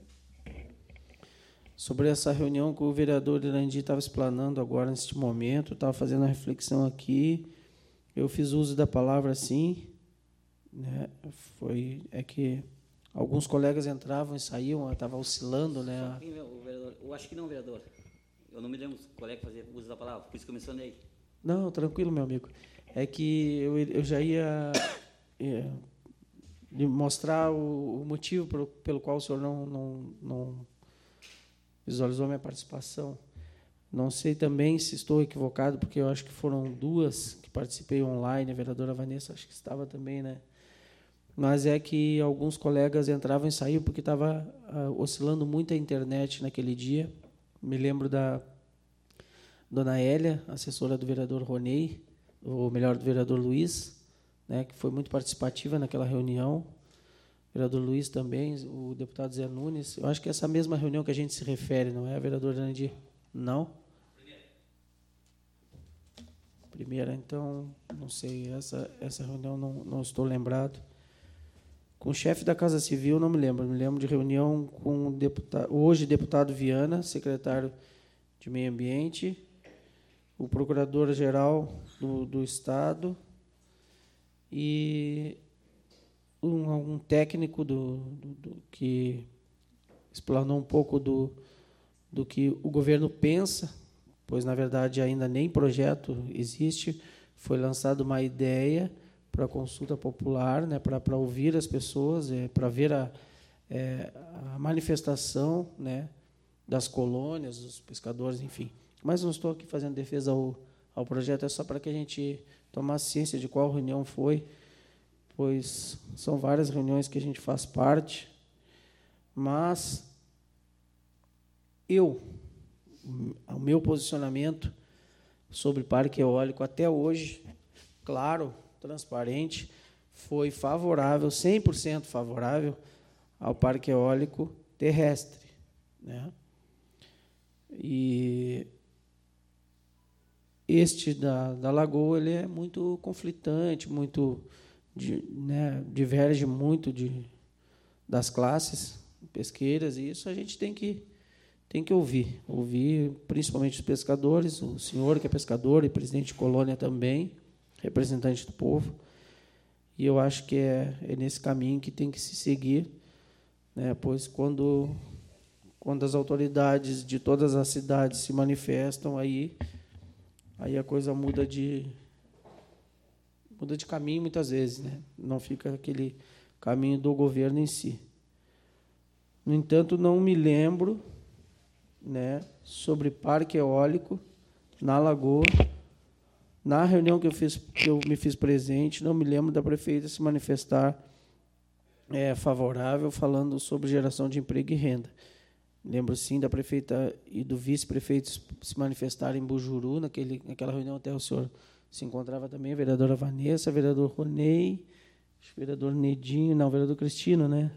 sobre essa reunião que o vereador Irandi estava explanando agora, neste momento, estava fazendo a reflexão aqui, eu fiz uso da palavra sim, né? Foi, é que alguns colegas entravam e saíam, estava oscilando, né? Eu acho que não, vereador. Eu não me lembro se o colega fazia uso da palavra, por isso que eu mencionei. Não, tranquilo, meu amigo. É que eu, eu já ia é, mostrar o, o motivo pelo, pelo qual o senhor não, não, não visualizou minha participação. Não sei também se estou equivocado, porque eu acho que foram duas que participei online, a vereadora Vanessa acho que estava também, né? Mas é que alguns colegas entravam e saíam porque estava uh, oscilando muito a internet naquele dia. Me lembro da dona Hélia, assessora do vereador Ronei, ou melhor, do vereador Luiz, né, que foi muito participativa naquela reunião. O vereador Luiz também, o deputado Zé Nunes. Eu acho que é essa mesma reunião que a gente se refere, não é, vereador Irandi? Não? Primeira. Primeira, então, não sei, essa, essa reunião não, não estou lembrado. Com o chefe da Casa Civil, não me lembro. Me lembro de reunião com o deputado, hoje deputado Viana, secretário de Meio Ambiente, o Procurador-Geral do, do Estado e um, um técnico do, do, do, que explanou um pouco do, do que o governo pensa, pois, na verdade, ainda nem projeto existe, foi lançada uma ideia para consulta popular, né, para, para ouvir as pessoas, é, para ver a, é, a manifestação, né, das colônias, dos pescadores, enfim. Mas não estou aqui fazendo defesa ao, ao projeto, é só para que a gente tomasse ciência de qual reunião foi, pois são várias reuniões que a gente faz parte, mas eu, o meu posicionamento sobre parque eólico até hoje, claro, transparente, foi favorável, cem por cento favorável ao parque eólico terrestre, né? E este da, da Lagoa ele é muito conflitante, muito, né, diverge muito de, das classes pesqueiras, e isso a gente tem que, tem que ouvir, ouvir principalmente os pescadores, o senhor que é pescador e presidente de colônia também, representante do povo, e eu acho que é, é nesse caminho que tem que se seguir, né, pois quando, quando as autoridades de todas as cidades se manifestam, aí, aí a coisa muda de, muda de caminho muitas vezes, né? Não fica aquele caminho do governo em si. No entanto, não me lembro, né, sobre parque eólico na Lagoa. Na reunião que eu, fiz, que eu me fiz presente, não me lembro da prefeita se manifestar é, favorável, falando sobre geração de emprego e renda. Lembro, sim, da prefeita e do vice-prefeito se manifestarem em Bujuru, naquele, naquela reunião até o senhor se encontrava também, a vereadora Vanessa, o vereador Ronei, o vereador Nedinho, não, o vereador Cristino, né?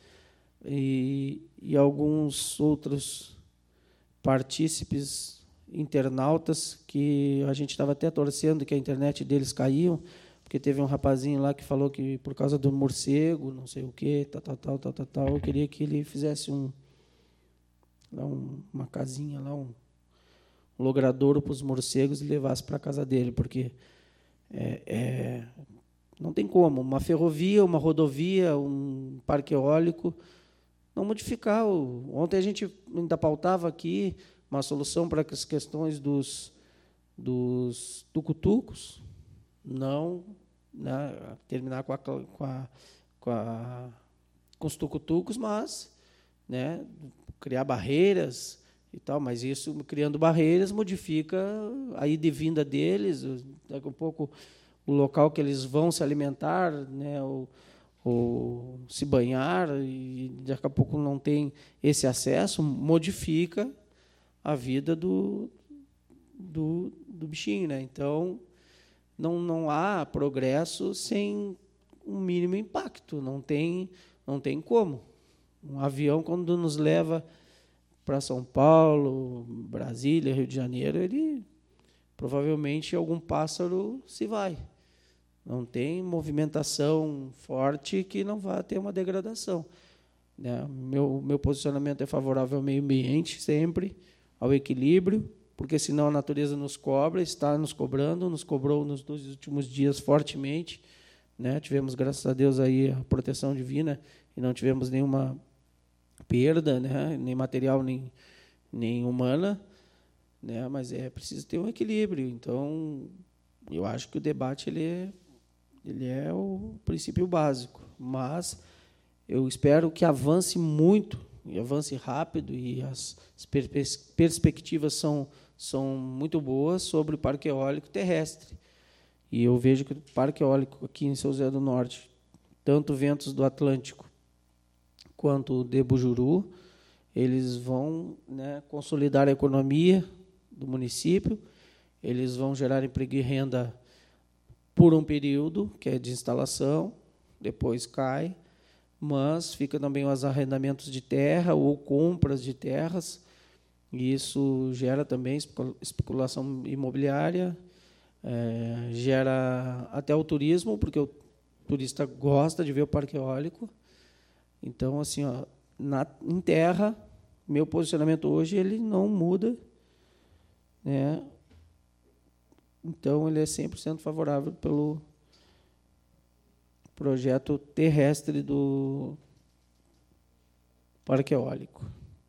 E, e alguns outros partícipes internautas que a gente estava até torcendo que a internet deles caiu, porque teve um rapazinho lá que falou que por causa do morcego, não sei o quê, tal, tal, tal, tal, tal, tal, eu queria que ele fizesse um, lá um, uma casinha, lá um, um logradouro para os morcegos e levasse para a casa dele, porque é, é, não tem como, uma ferrovia, uma rodovia, um parque eólico, não modificar. O, ontem a gente ainda pautava aqui uma solução para as questões dos, dos tucutucos, não, né, terminar com, a, com, a, com, a, com os tucutucos, mas, né, criar barreiras e tal, mas isso, criando barreiras, modifica a ida e vinda deles, daqui a pouco o local que eles vão se alimentar, né, ou, ou se banhar, e daqui a pouco não tem esse acesso, modifica a vida do, do, do bichinho, né? Então, não, não há progresso sem um mínimo impacto, não tem, não tem como. Um avião, quando nos leva para São Paulo, Brasília, Rio de Janeiro, ele provavelmente algum pássaro se vai. Não tem movimentação forte que não vá ter uma degradação, né? Meu, meu posicionamento é favorável ao meio ambiente, sempre, ao equilíbrio, porque senão a natureza nos cobra, está nos cobrando, nos cobrou nos dois últimos dias fortemente, né? Tivemos, graças a Deus, aí a proteção divina e não tivemos nenhuma perda, né? Nem material, nem, nem humana, né? Mas é preciso ter um equilíbrio. Então, eu acho que o debate ele é, ele é o princípio básico, mas eu espero que avance muito, e avance rápido, e as perspectivas são, são muito boas sobre o parque eólico terrestre. E eu vejo que o parque eólico aqui em São José do Norte, tanto Ventos do Atlântico quanto o de Bujuru, eles vão, né, consolidar a economia do município, eles vão gerar emprego e renda por um período, que é de instalação, depois cai, mas fica também os arrendamentos de terra ou compras de terras, e isso gera também especulação imobiliária, é, gera até o turismo, porque o turista gosta de ver o parque eólico. Então, assim, ó, na, em terra, meu posicionamento hoje ele não muda, né? então ele é cem por cento favorável pelo projeto terrestre do parque eólico.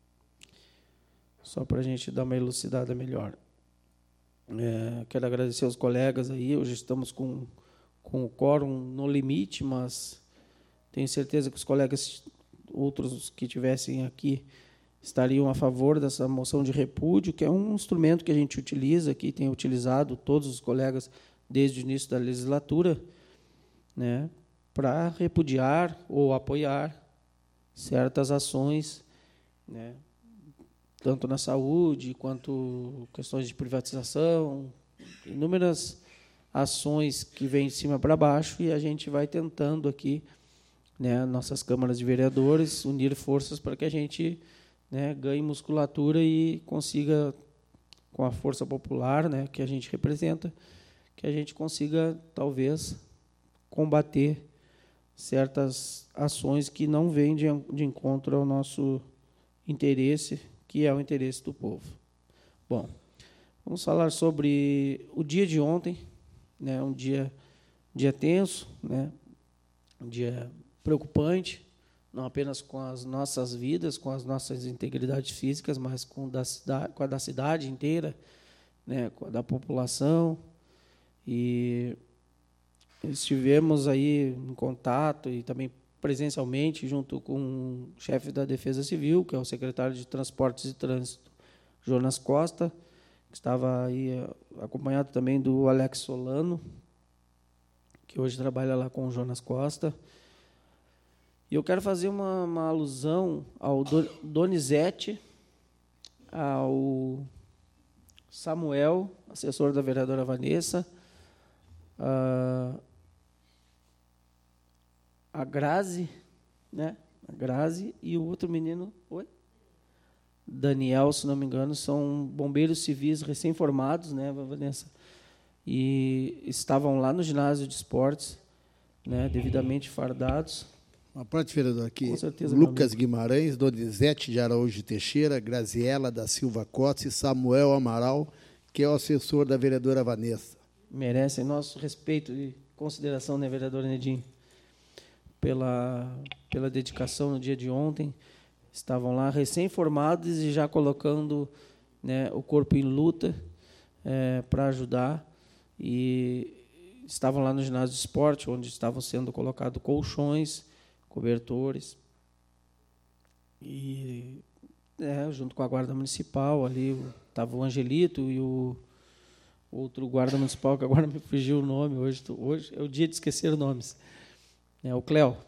Só para a gente dar uma elucidada melhor. É, quero agradecer aos colegas aí. Hoje estamos com, com o quórum no limite, mas tenho certeza que os colegas, outros que tivessem aqui, estariam a favor dessa moção de repúdio, que é um instrumento que a gente utiliza aqui, tem utilizado todos os colegas desde o início da legislatura, né, para repudiar ou apoiar certas ações, né, tanto na saúde quanto questões de privatização, inúmeras ações que vêm de cima para baixo, e a gente vai tentando aqui, né, nossas câmaras de vereadores, unir forças para que a gente, né, ganhe musculatura e consiga, com a força popular, né, que a gente representa, que a gente consiga, talvez, combater certas ações que não vêm de, de encontro ao nosso interesse, que é o interesse do povo. Bom, vamos falar sobre o dia de ontem, né, um dia, dia tenso, né, um dia preocupante, não apenas com as nossas vidas, com as nossas integridades físicas, mas com, da cidade, com a da cidade inteira, né, com a da população. E estivemos aí em contato e também presencialmente junto com o chefe da Defesa Civil, que é o secretário de Transportes e Trânsito, Jonas Costa, que estava aí acompanhado também do Alex Solano, que hoje trabalha lá com o Jonas Costa. E eu quero fazer uma, uma alusão ao Donizete, ao Samuel, assessor da vereadora Vanessa, a, a Grazi, né? A Grazi e o outro menino, oi? Daniel, se não me engano, são bombeiros civis recém-formados, né, Vanessa? E estavam lá no ginásio de esportes, né, devidamente fardados. Uma parte, vereador, aqui. Com certeza, Lucas Guimarães, Donizete de Araújo Teixeira, Graziela da Silva Costa e Samuel Amaral, que é o assessor da vereadora Vanessa. Merecem nosso respeito e consideração, né, vereadora Nedim, pela, pela dedicação no dia de ontem. Estavam lá recém-formados e já colocando, né, o corpo em luta é, para ajudar. E estavam lá no ginásio de esporte, onde estavam sendo colocados colchões, cobertores. E, é, junto com a guarda municipal, ali estava o Angelito e o outro guarda municipal, que agora me fugiu o nome, hoje, hoje é o dia de esquecer nomes, é o Cléo.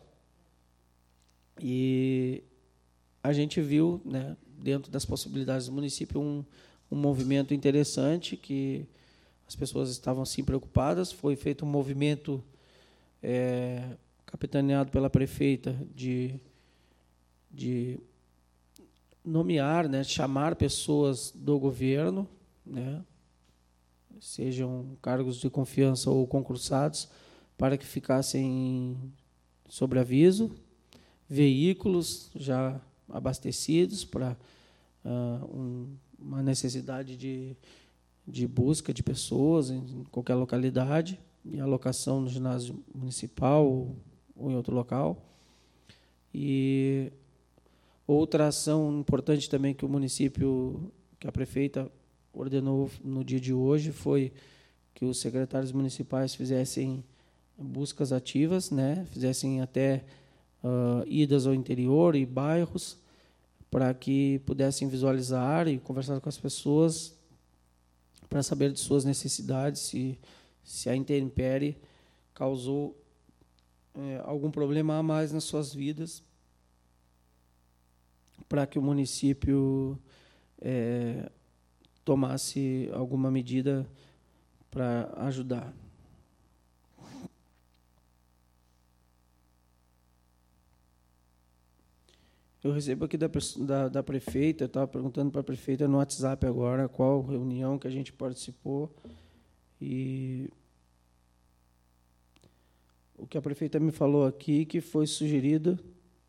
E a gente viu, né, dentro das possibilidades do município, um, um movimento interessante, que as pessoas estavam sim preocupadas. Foi feito um movimento é, capitaneado pela prefeita de, de nomear, né, chamar pessoas do governo, né, sejam cargos de confiança ou concursados, para que ficassem sob aviso, veículos já abastecidos para uh, um, uma necessidade de, de busca de pessoas em qualquer localidade, e alocação no ginásio municipal ou, ou em outro local. E outra ação importante também que o município, que a prefeita ordenou no dia de hoje, foi que os secretários municipais fizessem buscas ativas, né, fizessem até uh, idas ao interior e bairros, para que pudessem visualizar e conversar com as pessoas para saber de suas necessidades, se, se a intempérie causou é, algum problema a mais nas suas vidas, para que o município é, tomasse alguma medida para ajudar. Eu recebo aqui da, da, da prefeita, eu estava perguntando para a prefeita no WhatsApp agora qual reunião que a gente participou, e o que a prefeita me falou aqui, que foi sugerido,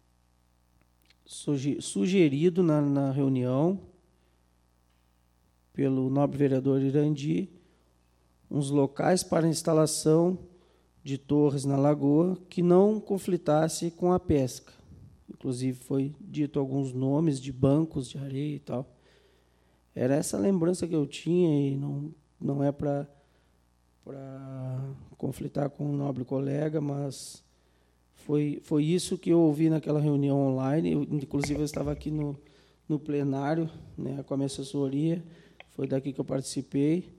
sugerido na, na reunião pelo nobre vereador Irandi, uns locais para instalação de torres na lagoa que não conflitasse com a pesca. Inclusive, foi dito alguns nomes de bancos de areia e tal. Era essa lembrança que eu tinha, e não, não é para para conflitar com um nobre colega, mas foi, foi isso que eu ouvi naquela reunião online. Eu, inclusive, eu estava aqui no, no plenário, né, com a minha assessoria, foi daqui que eu participei.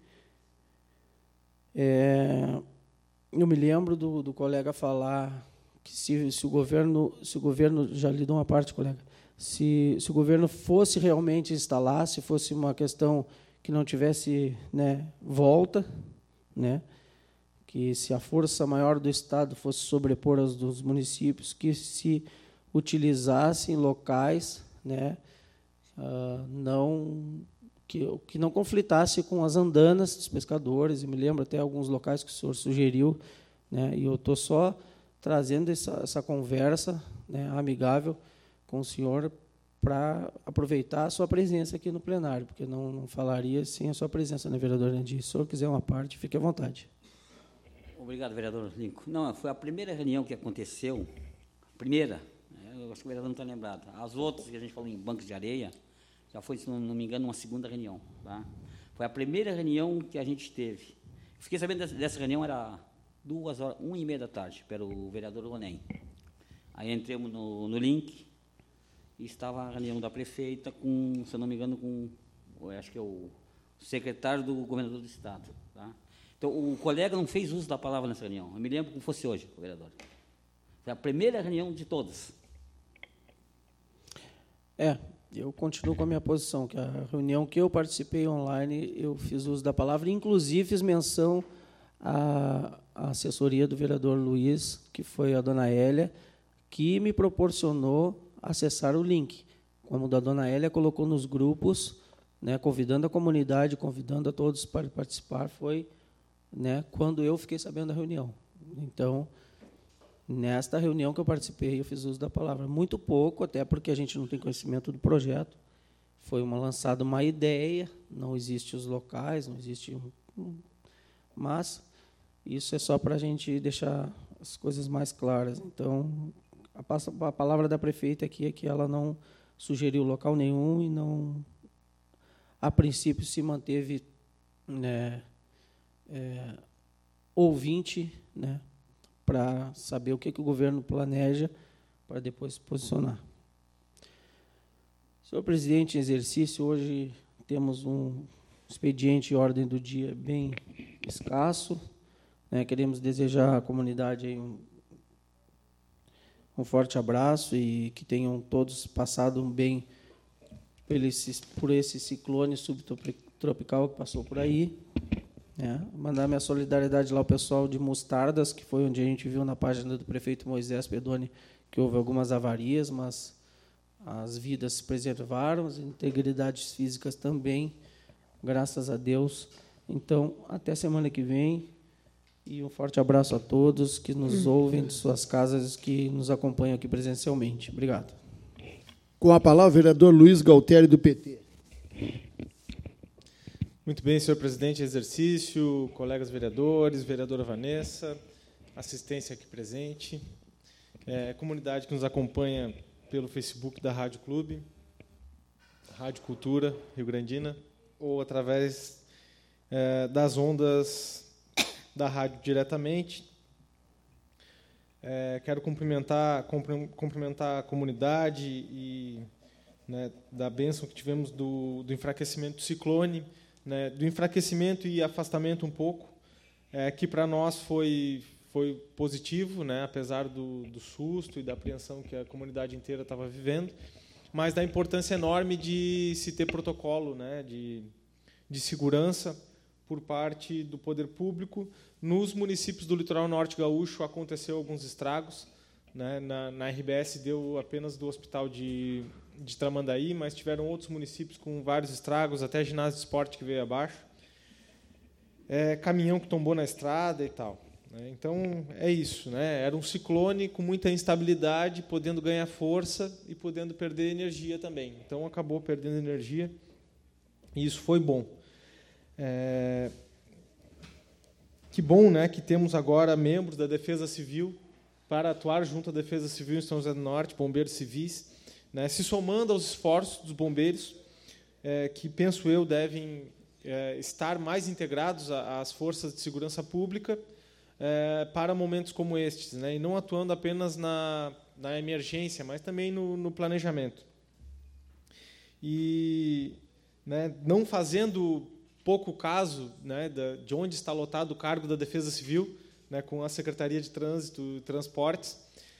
É, eu me lembro do, do colega falar que se, se o governo, se o governo, já lhe dou uma parte, colega, se, se o governo fosse realmente instalar, se fosse uma questão que não tivesse, né, volta, né, que se a força maior do Estado fosse sobrepor as dos municípios, que se utilizassem locais, né, uh, não que, que não conflitasse com as andanas dos pescadores. E me lembro até alguns locais que o senhor sugeriu, né, e eu estou só trazendo essa, essa conversa, né, amigável com o senhor para aproveitar a sua presença aqui no plenário, porque não, não falaria sem a sua presença, né, vereador Andy? Se o senhor quiser uma parte, fique à vontade. Obrigado, vereador Lincoln. Não, foi a primeira reunião que aconteceu, primeira, eu acho que o vereador não está lembrado. As outras que a gente falou em bancos de areia, já foi, se não, não me engano, uma segunda reunião. Tá? Foi a primeira reunião que a gente teve. Fiquei sabendo dessa, dessa reunião, era duas horas, uma e meia da tarde, pelo vereador Ronem. Aí entramos no, no link, e estava a reunião da prefeita com, se eu não me engano, com, eu acho que é o secretário do governador do Estado. Tá? Então, o colega não fez uso da palavra nessa reunião. Eu me lembro como fosse hoje, vereador. Foi a primeira reunião de todas. É, eu continuo com a minha posição, que a reunião que eu participei online, eu fiz uso da palavra, inclusive fiz menção à, à assessoria do vereador Luiz, que foi a dona Hélia, que me proporcionou acessar o link. Como a dona Hélia colocou nos grupos, né, convidando a comunidade, convidando a todos para participar, foi, né, quando eu fiquei sabendo da reunião. Então, nesta reunião que eu participei, eu fiz uso da palavra. Muito pouco, até porque a gente não tem conhecimento do projeto. Foi uma lançada uma ideia, não existem os locais, não existe... Um, mas isso é só para a gente deixar as coisas mais claras. Então, a, a palavra da prefeita aqui é que ela não sugeriu local nenhum e não, a princípio, se manteve, né, é, ouvinte, né, para saber o que, que o governo planeja para depois se posicionar. Senhor presidente em exercício, hoje temos um expediente e ordem do dia bem escasso, né, queremos desejar à comunidade aí um, um forte abraço e que tenham todos passado um bem por esse, por esse ciclone subtropical que passou por aí. É, mandar minha solidariedade lá ao pessoal de Mostardas, que foi onde a gente viu na página do prefeito Moisés Pedoni que houve algumas avarias, mas as vidas se preservaram, as integridades físicas também, graças a Deus. Então, até semana que vem, e um forte abraço a todos que nos ouvem de suas casas, que nos acompanham aqui presencialmente. Obrigado. Com a palavra, o vereador Luiz Galtieri, do P T. Muito bem, senhor presidente em exercício, colegas vereadores, vereadora Vanessa, assistência aqui presente, é, comunidade que nos acompanha pelo Facebook da Rádio Clube, Rádio Cultura Rio Grandina, ou através é, das ondas da rádio diretamente. É, quero cumprimentar, cumprimentar a comunidade e, né, da bênção que tivemos do, do enfraquecimento do ciclone, né, do enfraquecimento e afastamento um pouco, é, que para nós foi, foi positivo, né, apesar do, do susto e da apreensão que a comunidade inteira estava vivendo, mas da importância enorme de se ter protocolo, né, de, de segurança por parte do poder público. Nos municípios do litoral norte gaúcho aconteceu alguns estragos, né, na, na R B S deu apenas do hospital de de Tramandaí, mas tiveram outros municípios com vários estragos, até ginásio de esporte que veio abaixo, é, caminhão que tombou na estrada e tal. Né? Então, é isso. Né? Era um ciclone com muita instabilidade, podendo ganhar força e podendo perder energia também. Então, acabou perdendo energia, e isso foi bom. É, que bom, né, que temos agora membros da Defesa Civil para atuar junto à Defesa Civil em São José do Norte, bombeiros civis, né, se somando aos esforços dos bombeiros, é, que, penso eu, devem é, estar mais integrados às forças de segurança pública é, para momentos como estes, né, e não atuando apenas na, na emergência, mas também no, no planejamento. E, né, não fazendo pouco caso, né, de onde está lotado o cargo da Defesa Civil, né, com a Secretaria de Trânsito e Transportes,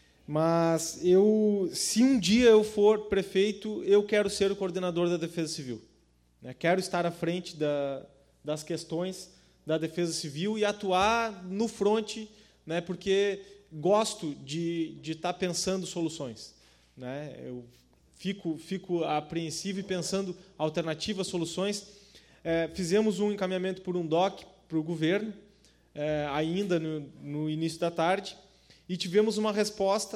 mas eu, se um dia eu for prefeito, eu quero ser o coordenador da Defesa Civil, né, quero estar à frente da, das questões da Defesa Civil e atuar no fronte, né, porque gosto de, de estar pensando soluções, né, eu fico, fico apreensivo e pensando alternativas, soluções. É, fizemos um encaminhamento por um D O C para o governo, é, ainda no, no início da tarde, e tivemos uma resposta,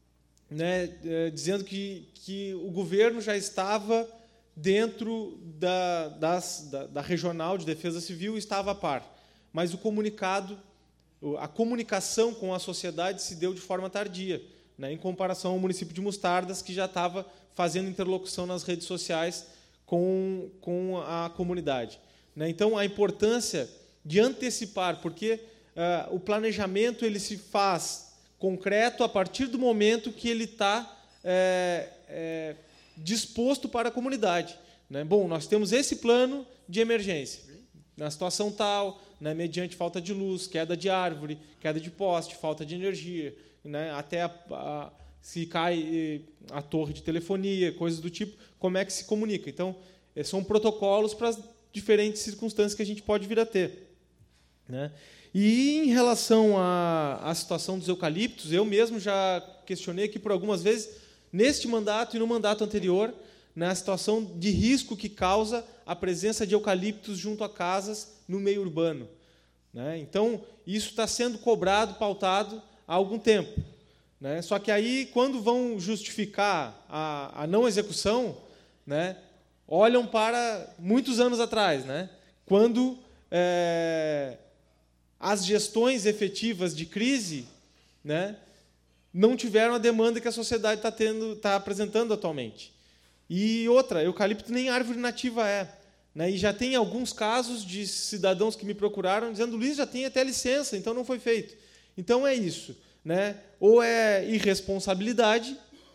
né, é, dizendo que, que o governo já estava dentro da, das, da, da Regional de Defesa Civil e estava a par, mas o comunicado, a comunicação com a sociedade se deu de forma tardia, né, em comparação ao município de Mostardas, que já estava fazendo interlocução nas redes sociais Com, com a comunidade. Né? Então, a importância de antecipar, porque uh, o planejamento ele se faz concreto a partir do momento que ele está é, é, disposto para a comunidade. Né? Bom, nós temos esse plano de emergência, na situação tal, né, mediante falta de luz, queda de árvore, queda de poste, falta de energia, né, até a, a se cai a torre de telefonia, coisas do tipo, como é que se comunica. Então, são protocolos para as diferentes circunstâncias que a gente pode vir a ter. Né? E, em relação à, à situação dos eucaliptos, eu mesmo já questionei aqui por algumas vezes, neste mandato e no mandato anterior, né, a situação de risco que causa a presença de eucaliptos junto a casas no meio urbano. Né? Então, isso está sendo cobrado, pautado há algum tempo. Né? Só que aí, quando vão justificar a, a não execução, né, olham para muitos anos atrás, né, quando é, as gestões efetivas de crise, né, não tiveram a demanda que a sociedade está tendo, está apresentando atualmente. E outra, eucalipto nem árvore nativa é. Né, e já tem alguns casos de cidadãos que me procuraram dizendo: Luiz, já tem até licença, então não foi feito. Então é isso. Né? Ou é irresponsabilidade,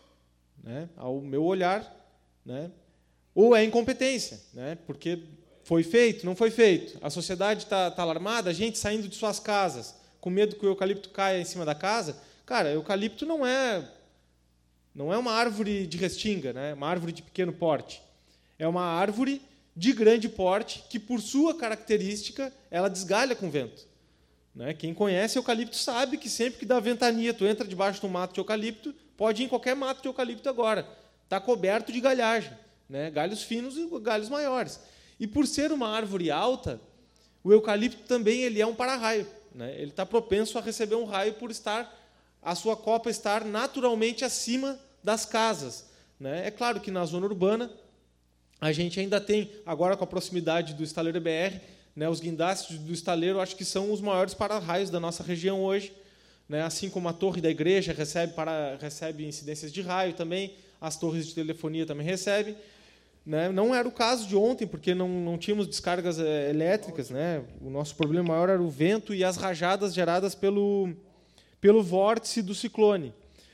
né, ao meu olhar, né, ou é incompetência, né, porque foi feito, não foi feito. A sociedade está tá alarmada, a gente saindo de suas casas, com medo que o eucalipto caia em cima da casa. Cara, eucalipto não é, não é uma árvore de restinga, né, uma árvore de pequeno porte. É uma árvore de grande porte que, por sua característica, ela desgalha com vento. Né? Quem conhece eucalipto sabe que sempre que dá ventania, tu entra debaixo de um mato de eucalipto, pode ir em qualquer mato de eucalipto agora. Está coberto de galhagem, né? Galhos finos e galhos maiores. E por ser uma árvore alta, o eucalipto também ele é um para-raio. Né? Ele está propenso a receber um raio por estar a sua copa estar naturalmente acima das casas. Né? É claro que na zona urbana a gente ainda tem, agora com a proximidade do estaleiro E B R, né, os guindastes do estaleiro, acho que são os maiores para-raios da nossa região hoje. Né, assim como a torre da igreja recebe, para, recebe incidências de raio também, as torres de telefonia também recebem. Né, não era o caso de ontem, porque não, não tínhamos descargas é, elétricas. Né, o nosso problema maior era o vento e as rajadas geradas pelo, pelo vórtice do ciclone.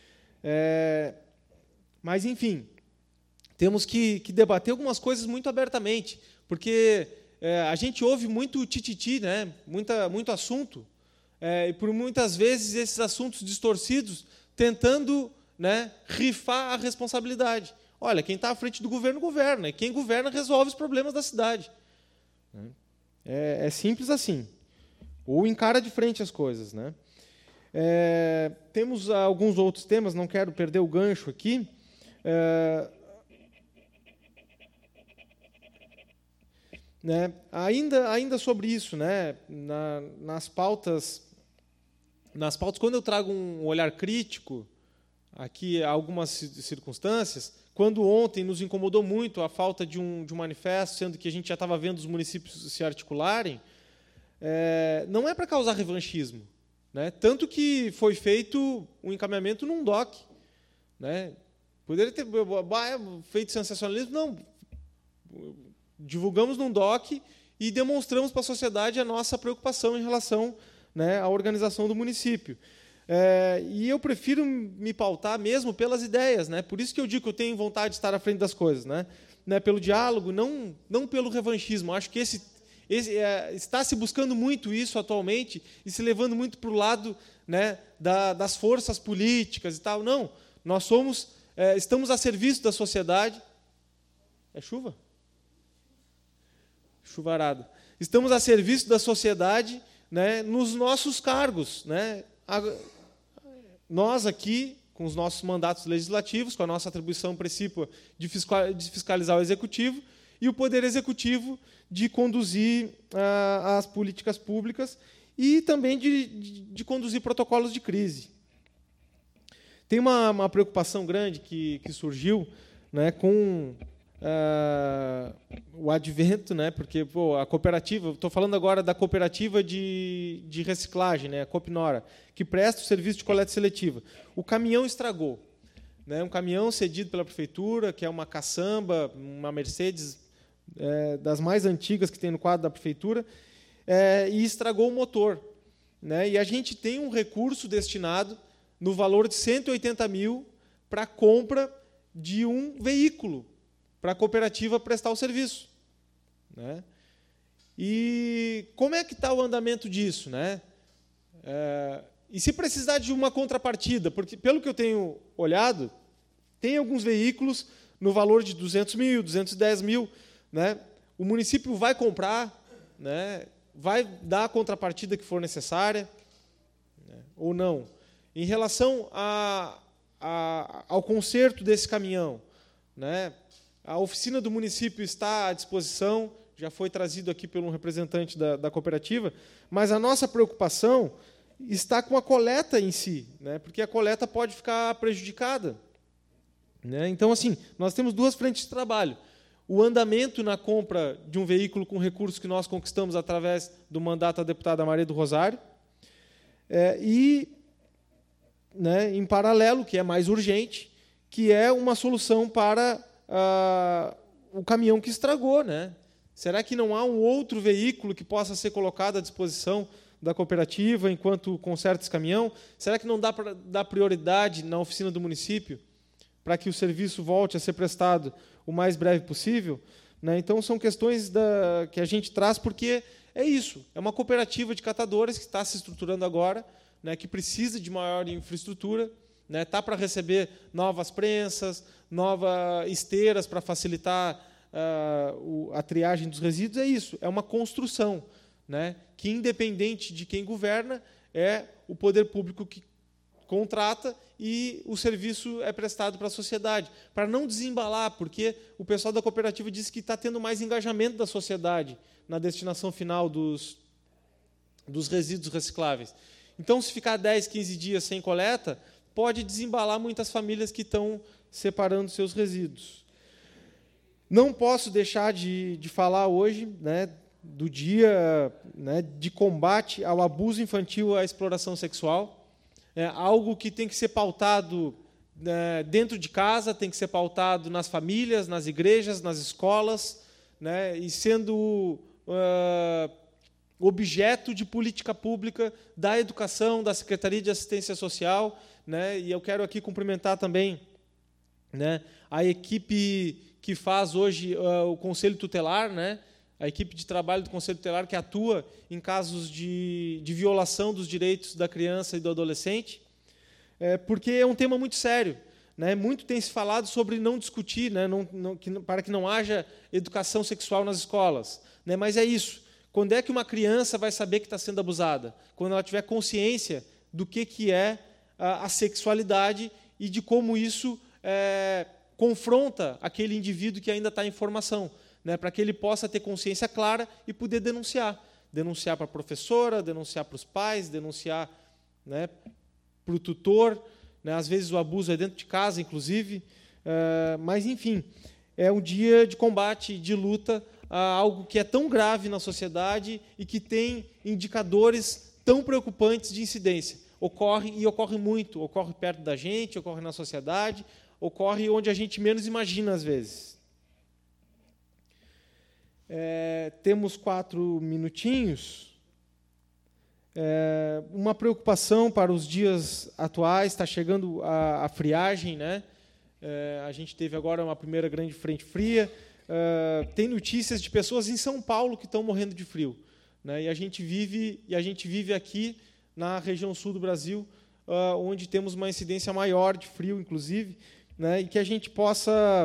É, mas, enfim, temos que, que debater algumas coisas muito abertamente, porque é, a gente ouve muito tititi, né? Muita, muito assunto, é, e por muitas vezes esses assuntos distorcidos tentando, né, rifar a responsabilidade. Olha, quem está à frente do governo, governa, e quem governa resolve os problemas da cidade. É, é simples assim. Ou encara de frente as coisas. Né? É, temos alguns outros temas, não quero perder o gancho aqui. É, Né? Ainda, ainda sobre isso, né? Na, nas pautas, nas pautas, quando eu trago um olhar crítico aqui a algumas circunstâncias, quando ontem nos incomodou muito a falta de um, de um manifesto, sendo que a gente já estava vendo os municípios se articularem, é, não é para causar revanchismo, né? Tanto que foi feito um encaminhamento num D O C. Né? Poderia ter feito sensacionalismo? Não. Divulgamos num D O C e demonstramos para a sociedade a nossa preocupação em relação, né, à organização do município. É, e eu prefiro me pautar mesmo pelas ideias, né? Por isso que eu digo que eu tenho vontade de estar à frente das coisas, né? Né, pelo diálogo, não, não pelo revanchismo. Acho que esse, esse é, está se buscando muito isso atualmente e se levando muito para o lado, né, da, das forças políticas e tal. Não, nós somos, é, estamos a serviço da sociedade. É chuva? Chuvarada. Estamos a serviço da sociedade, né, nos nossos cargos, né? A, nós aqui, com os nossos mandatos legislativos, com a nossa atribuição principal de fiscalizar o Executivo, e o Poder Executivo de conduzir ah, as políticas públicas e também de, de, de conduzir protocolos de crise. Tem uma, uma preocupação grande que, que surgiu, né, com ah, o advento, né, porque pô, a cooperativa, estou falando agora da cooperativa de, de reciclagem, né, a Copnora, que presta o serviço de coleta seletiva. O caminhão estragou. Né, um caminhão cedido pela prefeitura, que é uma caçamba, uma Mercedes é, das mais antigas que tem no quadro da prefeitura, é, e estragou o motor. Né, e a gente tem um recurso destinado no valor de cento e oitenta mil para a compra de um veículo para a cooperativa prestar o serviço. Né? E como é que está o andamento disso? Né? É, e se precisar de uma contrapartida, porque, pelo que eu tenho olhado, tem alguns veículos no valor de duzentos mil, duzentos e dez mil, né? O município vai comprar, né? Vai dar a contrapartida que for necessária, né? Ou não. Em relação a, a, ao conserto desse caminhão, né? A oficina do município está à disposição, já foi trazido aqui por um representante da, da cooperativa, mas a nossa preocupação está com a coleta em si, né? Porque a coleta pode ficar prejudicada. Né? Então, assim, nós temos duas frentes de trabalho. O andamento na compra de um veículo com recursos que nós conquistamos através do mandato da deputada Maria do Rosário, é, e, né, em paralelo, que é mais urgente, que é uma solução para ah, o caminhão que estragou. Né? Será que não há um outro veículo que possa ser colocado à disposição da cooperativa enquanto conserta esse caminhão? Será que não dá para dar prioridade na oficina do município para que o serviço volte a ser prestado o mais breve possível? Né? Então, são questões da, que a gente traz, porque é isso, é uma cooperativa de catadores que está se estruturando agora, né, que precisa de maior infraestrutura, né, está para receber novas prensas, novas esteiras para facilitar uh, o, a triagem dos resíduos. É isso, é uma construção, né, que, independente de quem governa, é o poder público que contrata e o serviço é prestado para a sociedade, para não desembalar, porque o pessoal da cooperativa disse que está tendo mais engajamento da sociedade na destinação final dos, dos resíduos recicláveis. Então, se ficar dez, quinze dias sem coleta, pode desembalar muitas famílias que estão separando seus resíduos. Não posso deixar de, de falar hoje, né, do dia, né, de combate ao abuso infantil e à exploração sexual. É algo que tem que ser pautado, né, dentro de casa, tem que ser pautado nas famílias, nas igrejas, nas escolas, né, e sendo uh, objeto de política pública da educação, da Secretaria de Assistência Social. Né, e eu quero aqui cumprimentar também, né, a equipe que faz hoje uh, o Conselho Tutelar, né, a equipe de trabalho do Conselho Tutelar que atua em casos de, de violação dos direitos da criança e do adolescente, é, porque é um tema muito sério. Né? Muito tem se falado sobre não discutir, né? não, não, que, para que não haja educação sexual nas escolas. Né? Mas é isso. Quando é que uma criança vai saber que está sendo abusada? Quando ela tiver consciência do que, que é a, a sexualidade e de como isso é, confronta aquele indivíduo que ainda está em formação. Né, para que ele possa ter consciência clara e poder denunciar. Denunciar para a professora, denunciar para os pais, denunciar, né, para o tutor. Né, às vezes o abuso é dentro de casa, inclusive. Uh, mas, enfim, é um dia de combate, de luta a algo que é tão grave na sociedade e que tem indicadores tão preocupantes de incidência. Ocorre, e ocorre muito, ocorre perto da gente, ocorre na sociedade, ocorre onde a gente menos imagina, às vezes. É, temos quatro minutinhos. É, uma preocupação para os dias atuais, está chegando a, a friagem, né? É, a gente teve agora uma primeira grande frente fria. É, tem notícias de pessoas em São Paulo que estão morrendo de frio, né? E a gente vive, e a gente vive aqui na região sul do Brasil, uh, onde temos uma incidência maior de frio, inclusive, né? E que a gente possa,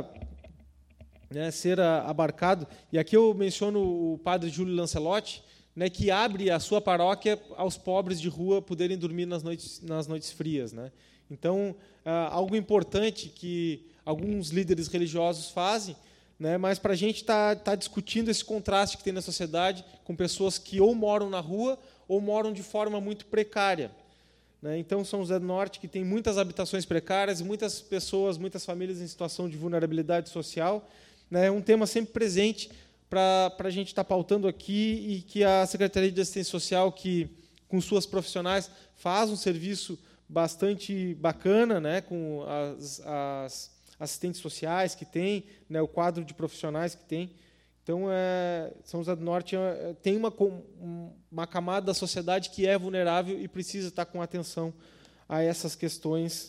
né, ser abarcado. E aqui eu menciono o padre Júlio Lancelotti, né, que abre a sua paróquia aos pobres de rua poderem dormir nas noites, nas noites frias, né? Então, uh, algo importante que alguns líderes religiosos fazem, né, mas para a gente estar tá, tá discutindo esse contraste que tem na sociedade com pessoas que ou moram na rua ou moram de forma muito precária, né? Então, São José do Norte, que tem muitas habitações precárias, muitas pessoas, muitas famílias em situação de vulnerabilidade social, né, é um tema sempre presente para a gente estar tá pautando aqui, e que a Secretaria de Assistência Social, que com suas profissionais faz um serviço bastante bacana, né, com as, as assistentes sociais que tem, né, o quadro de profissionais que tem. Então, é, São José do Norte é, tem uma, uma camada da sociedade que é vulnerável e precisa estar com atenção a essas questões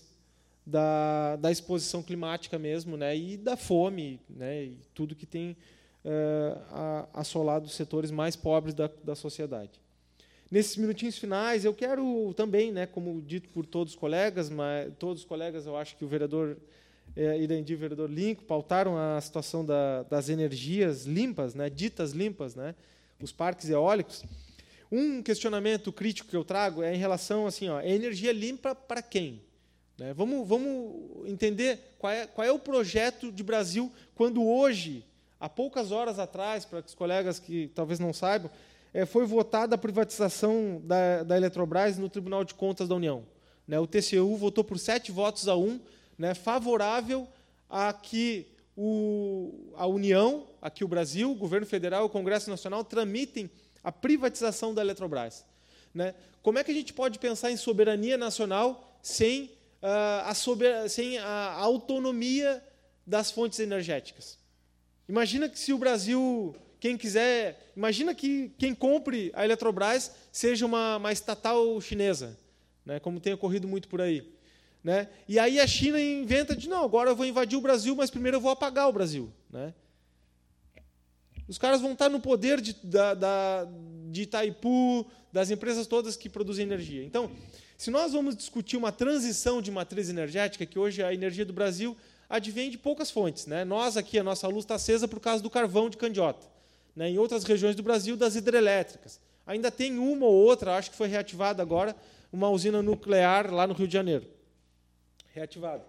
da, da exposição climática mesmo, né, e da fome, né, e tudo que tem é, assolado os setores mais pobres da, da sociedade. Nesses minutinhos finais, eu quero também, né, como dito por todos os colegas, mas todos os colegas, eu acho que o vereador É, Irandi e o vereador Lincoln pautaram a situação da, das energias limpas, né, ditas limpas, né, os parques eólicos. Um questionamento crítico que eu trago é em relação assim, ó, é energia limpa para quem? Né, vamos, vamos entender qual é, qual é o projeto de Brasil, quando hoje, há poucas horas atrás, para os colegas que talvez não saibam, é, foi votada a privatização da, da Eletrobras no Tribunal de Contas da União. Né, o T C U votou por sete votos a um, né, favorável a que o, a União, aqui o Brasil, o Governo Federal e o Congresso Nacional tramitem a privatização da Eletrobras. Né? Como é que a gente pode pensar em soberania nacional sem, uh, a, sober, sem a autonomia das fontes energéticas? Imagina que se o Brasil, quem quiser, imagina que quem compre a Eletrobras seja uma, uma estatal chinesa, né, como tem ocorrido muito por aí. Né? E aí a China inventa de, não, agora eu vou invadir o Brasil, mas primeiro eu vou apagar o Brasil. Né? Os caras vão estar no poder de, da, da, de Itaipu, das empresas todas que produzem energia. Então, se nós vamos discutir uma transição de matriz energética, que hoje a energia do Brasil advém de poucas fontes. Né? Nós aqui, a nossa luz está acesa por causa do carvão de Candiota. Né? Em outras regiões do Brasil, das hidrelétricas. Ainda tem uma ou outra, acho que foi reativada agora, uma usina nuclear lá no Rio de Janeiro. Reativado.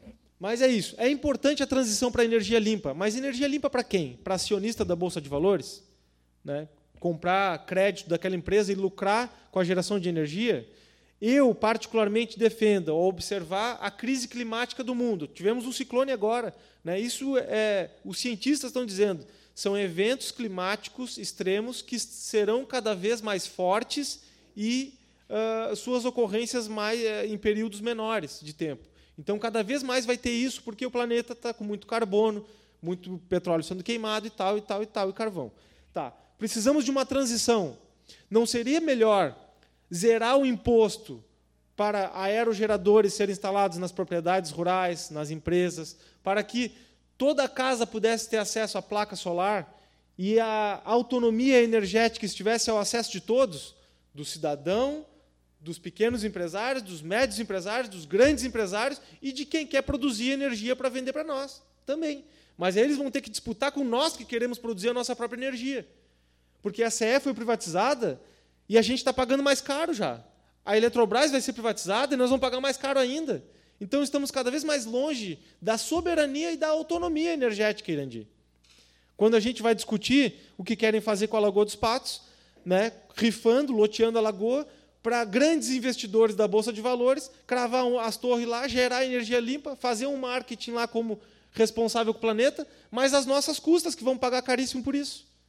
Mas é isso. É importante a transição para a energia limpa. Mas energia limpa para quem? Para acionista da Bolsa de Valores? Né? Comprar crédito daquela empresa e lucrar com a geração de energia? Eu, particularmente, defendo ao observar a crise climática do mundo. Tivemos um ciclone agora. Né? Isso é, os cientistas estão dizendo, são eventos climáticos extremos que serão cada vez mais fortes e uh, suas ocorrências mais, uh, em períodos menores de tempo. Então, cada vez mais vai ter isso, porque o planeta está com muito carbono, muito petróleo sendo queimado e tal, e tal, e tal, e carvão. Tá. Precisamos de uma transição. Não seria melhor zerar o imposto para aerogeradores serem instalados nas propriedades rurais, nas empresas, para que toda a casa pudesse ter acesso à placa solar e a autonomia energética estivesse ao acesso de todos, do cidadão, dos pequenos empresários, dos médios empresários, dos grandes empresários e de quem quer produzir energia para vender para nós também. Mas aí eles vão ter que disputar com nós que queremos produzir a nossa própria energia. Porque a C E foi privatizada e a gente está pagando mais caro já. A Eletrobras vai ser privatizada e nós vamos pagar mais caro ainda. Então, estamos cada vez mais longe da soberania e da autonomia energética, Irandi. Quando a gente vai discutir o que querem fazer com a Lagoa dos Patos, né, rifando, loteando a lagoa, para grandes investidores da Bolsa de Valores, cravar as torres lá, gerar energia limpa, fazer um marketing lá como responsável com o planeta, mas às nossas custas, que vão pagar caríssimo por isso.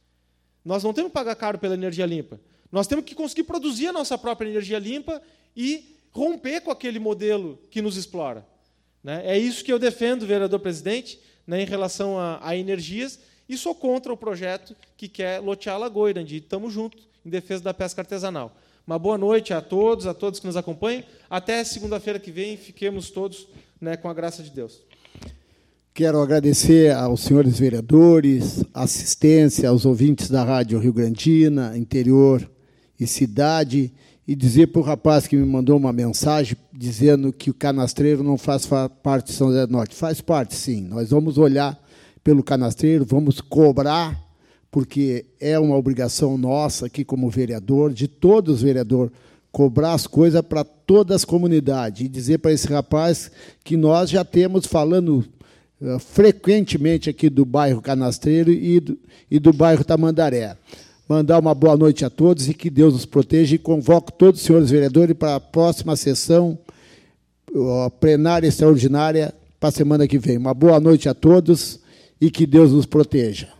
Nós não temos que pagar caro pela energia limpa. Nós temos que conseguir produzir a nossa própria energia limpa e romper com aquele modelo que nos explora. Né? É isso que eu defendo, vereador presidente, né, em relação a, a energias, e sou contra o projeto que quer lotear a Lagoa Irandi. Estamos juntos em defesa da pesca artesanal. Uma boa noite a todos, a todos que nos acompanham. Até segunda-feira que vem, fiquemos todos, né, com a graça de Deus. Quero agradecer aos senhores vereadores, assistência aos ouvintes da Rádio Rio Grandina, interior e cidade, e dizer para o rapaz que me mandou uma mensagem dizendo que o canastreiro não faz parte de São José do Norte. Faz parte, sim. Nós vamos olhar pelo canastreiro, vamos cobrar, porque é uma obrigação nossa aqui como vereador, de todos os vereadores, cobrar as coisas para todas as comunidades e dizer para esse rapaz que nós já temos falando uh, frequentemente aqui do bairro Canastreiro e do, e do bairro Tamandaré. Mandar uma boa noite a todos e que Deus nos proteja, e convoco todos os senhores vereadores para a próxima sessão uh, plenária extraordinária para a semana que vem. Uma boa noite a todos e que Deus nos proteja.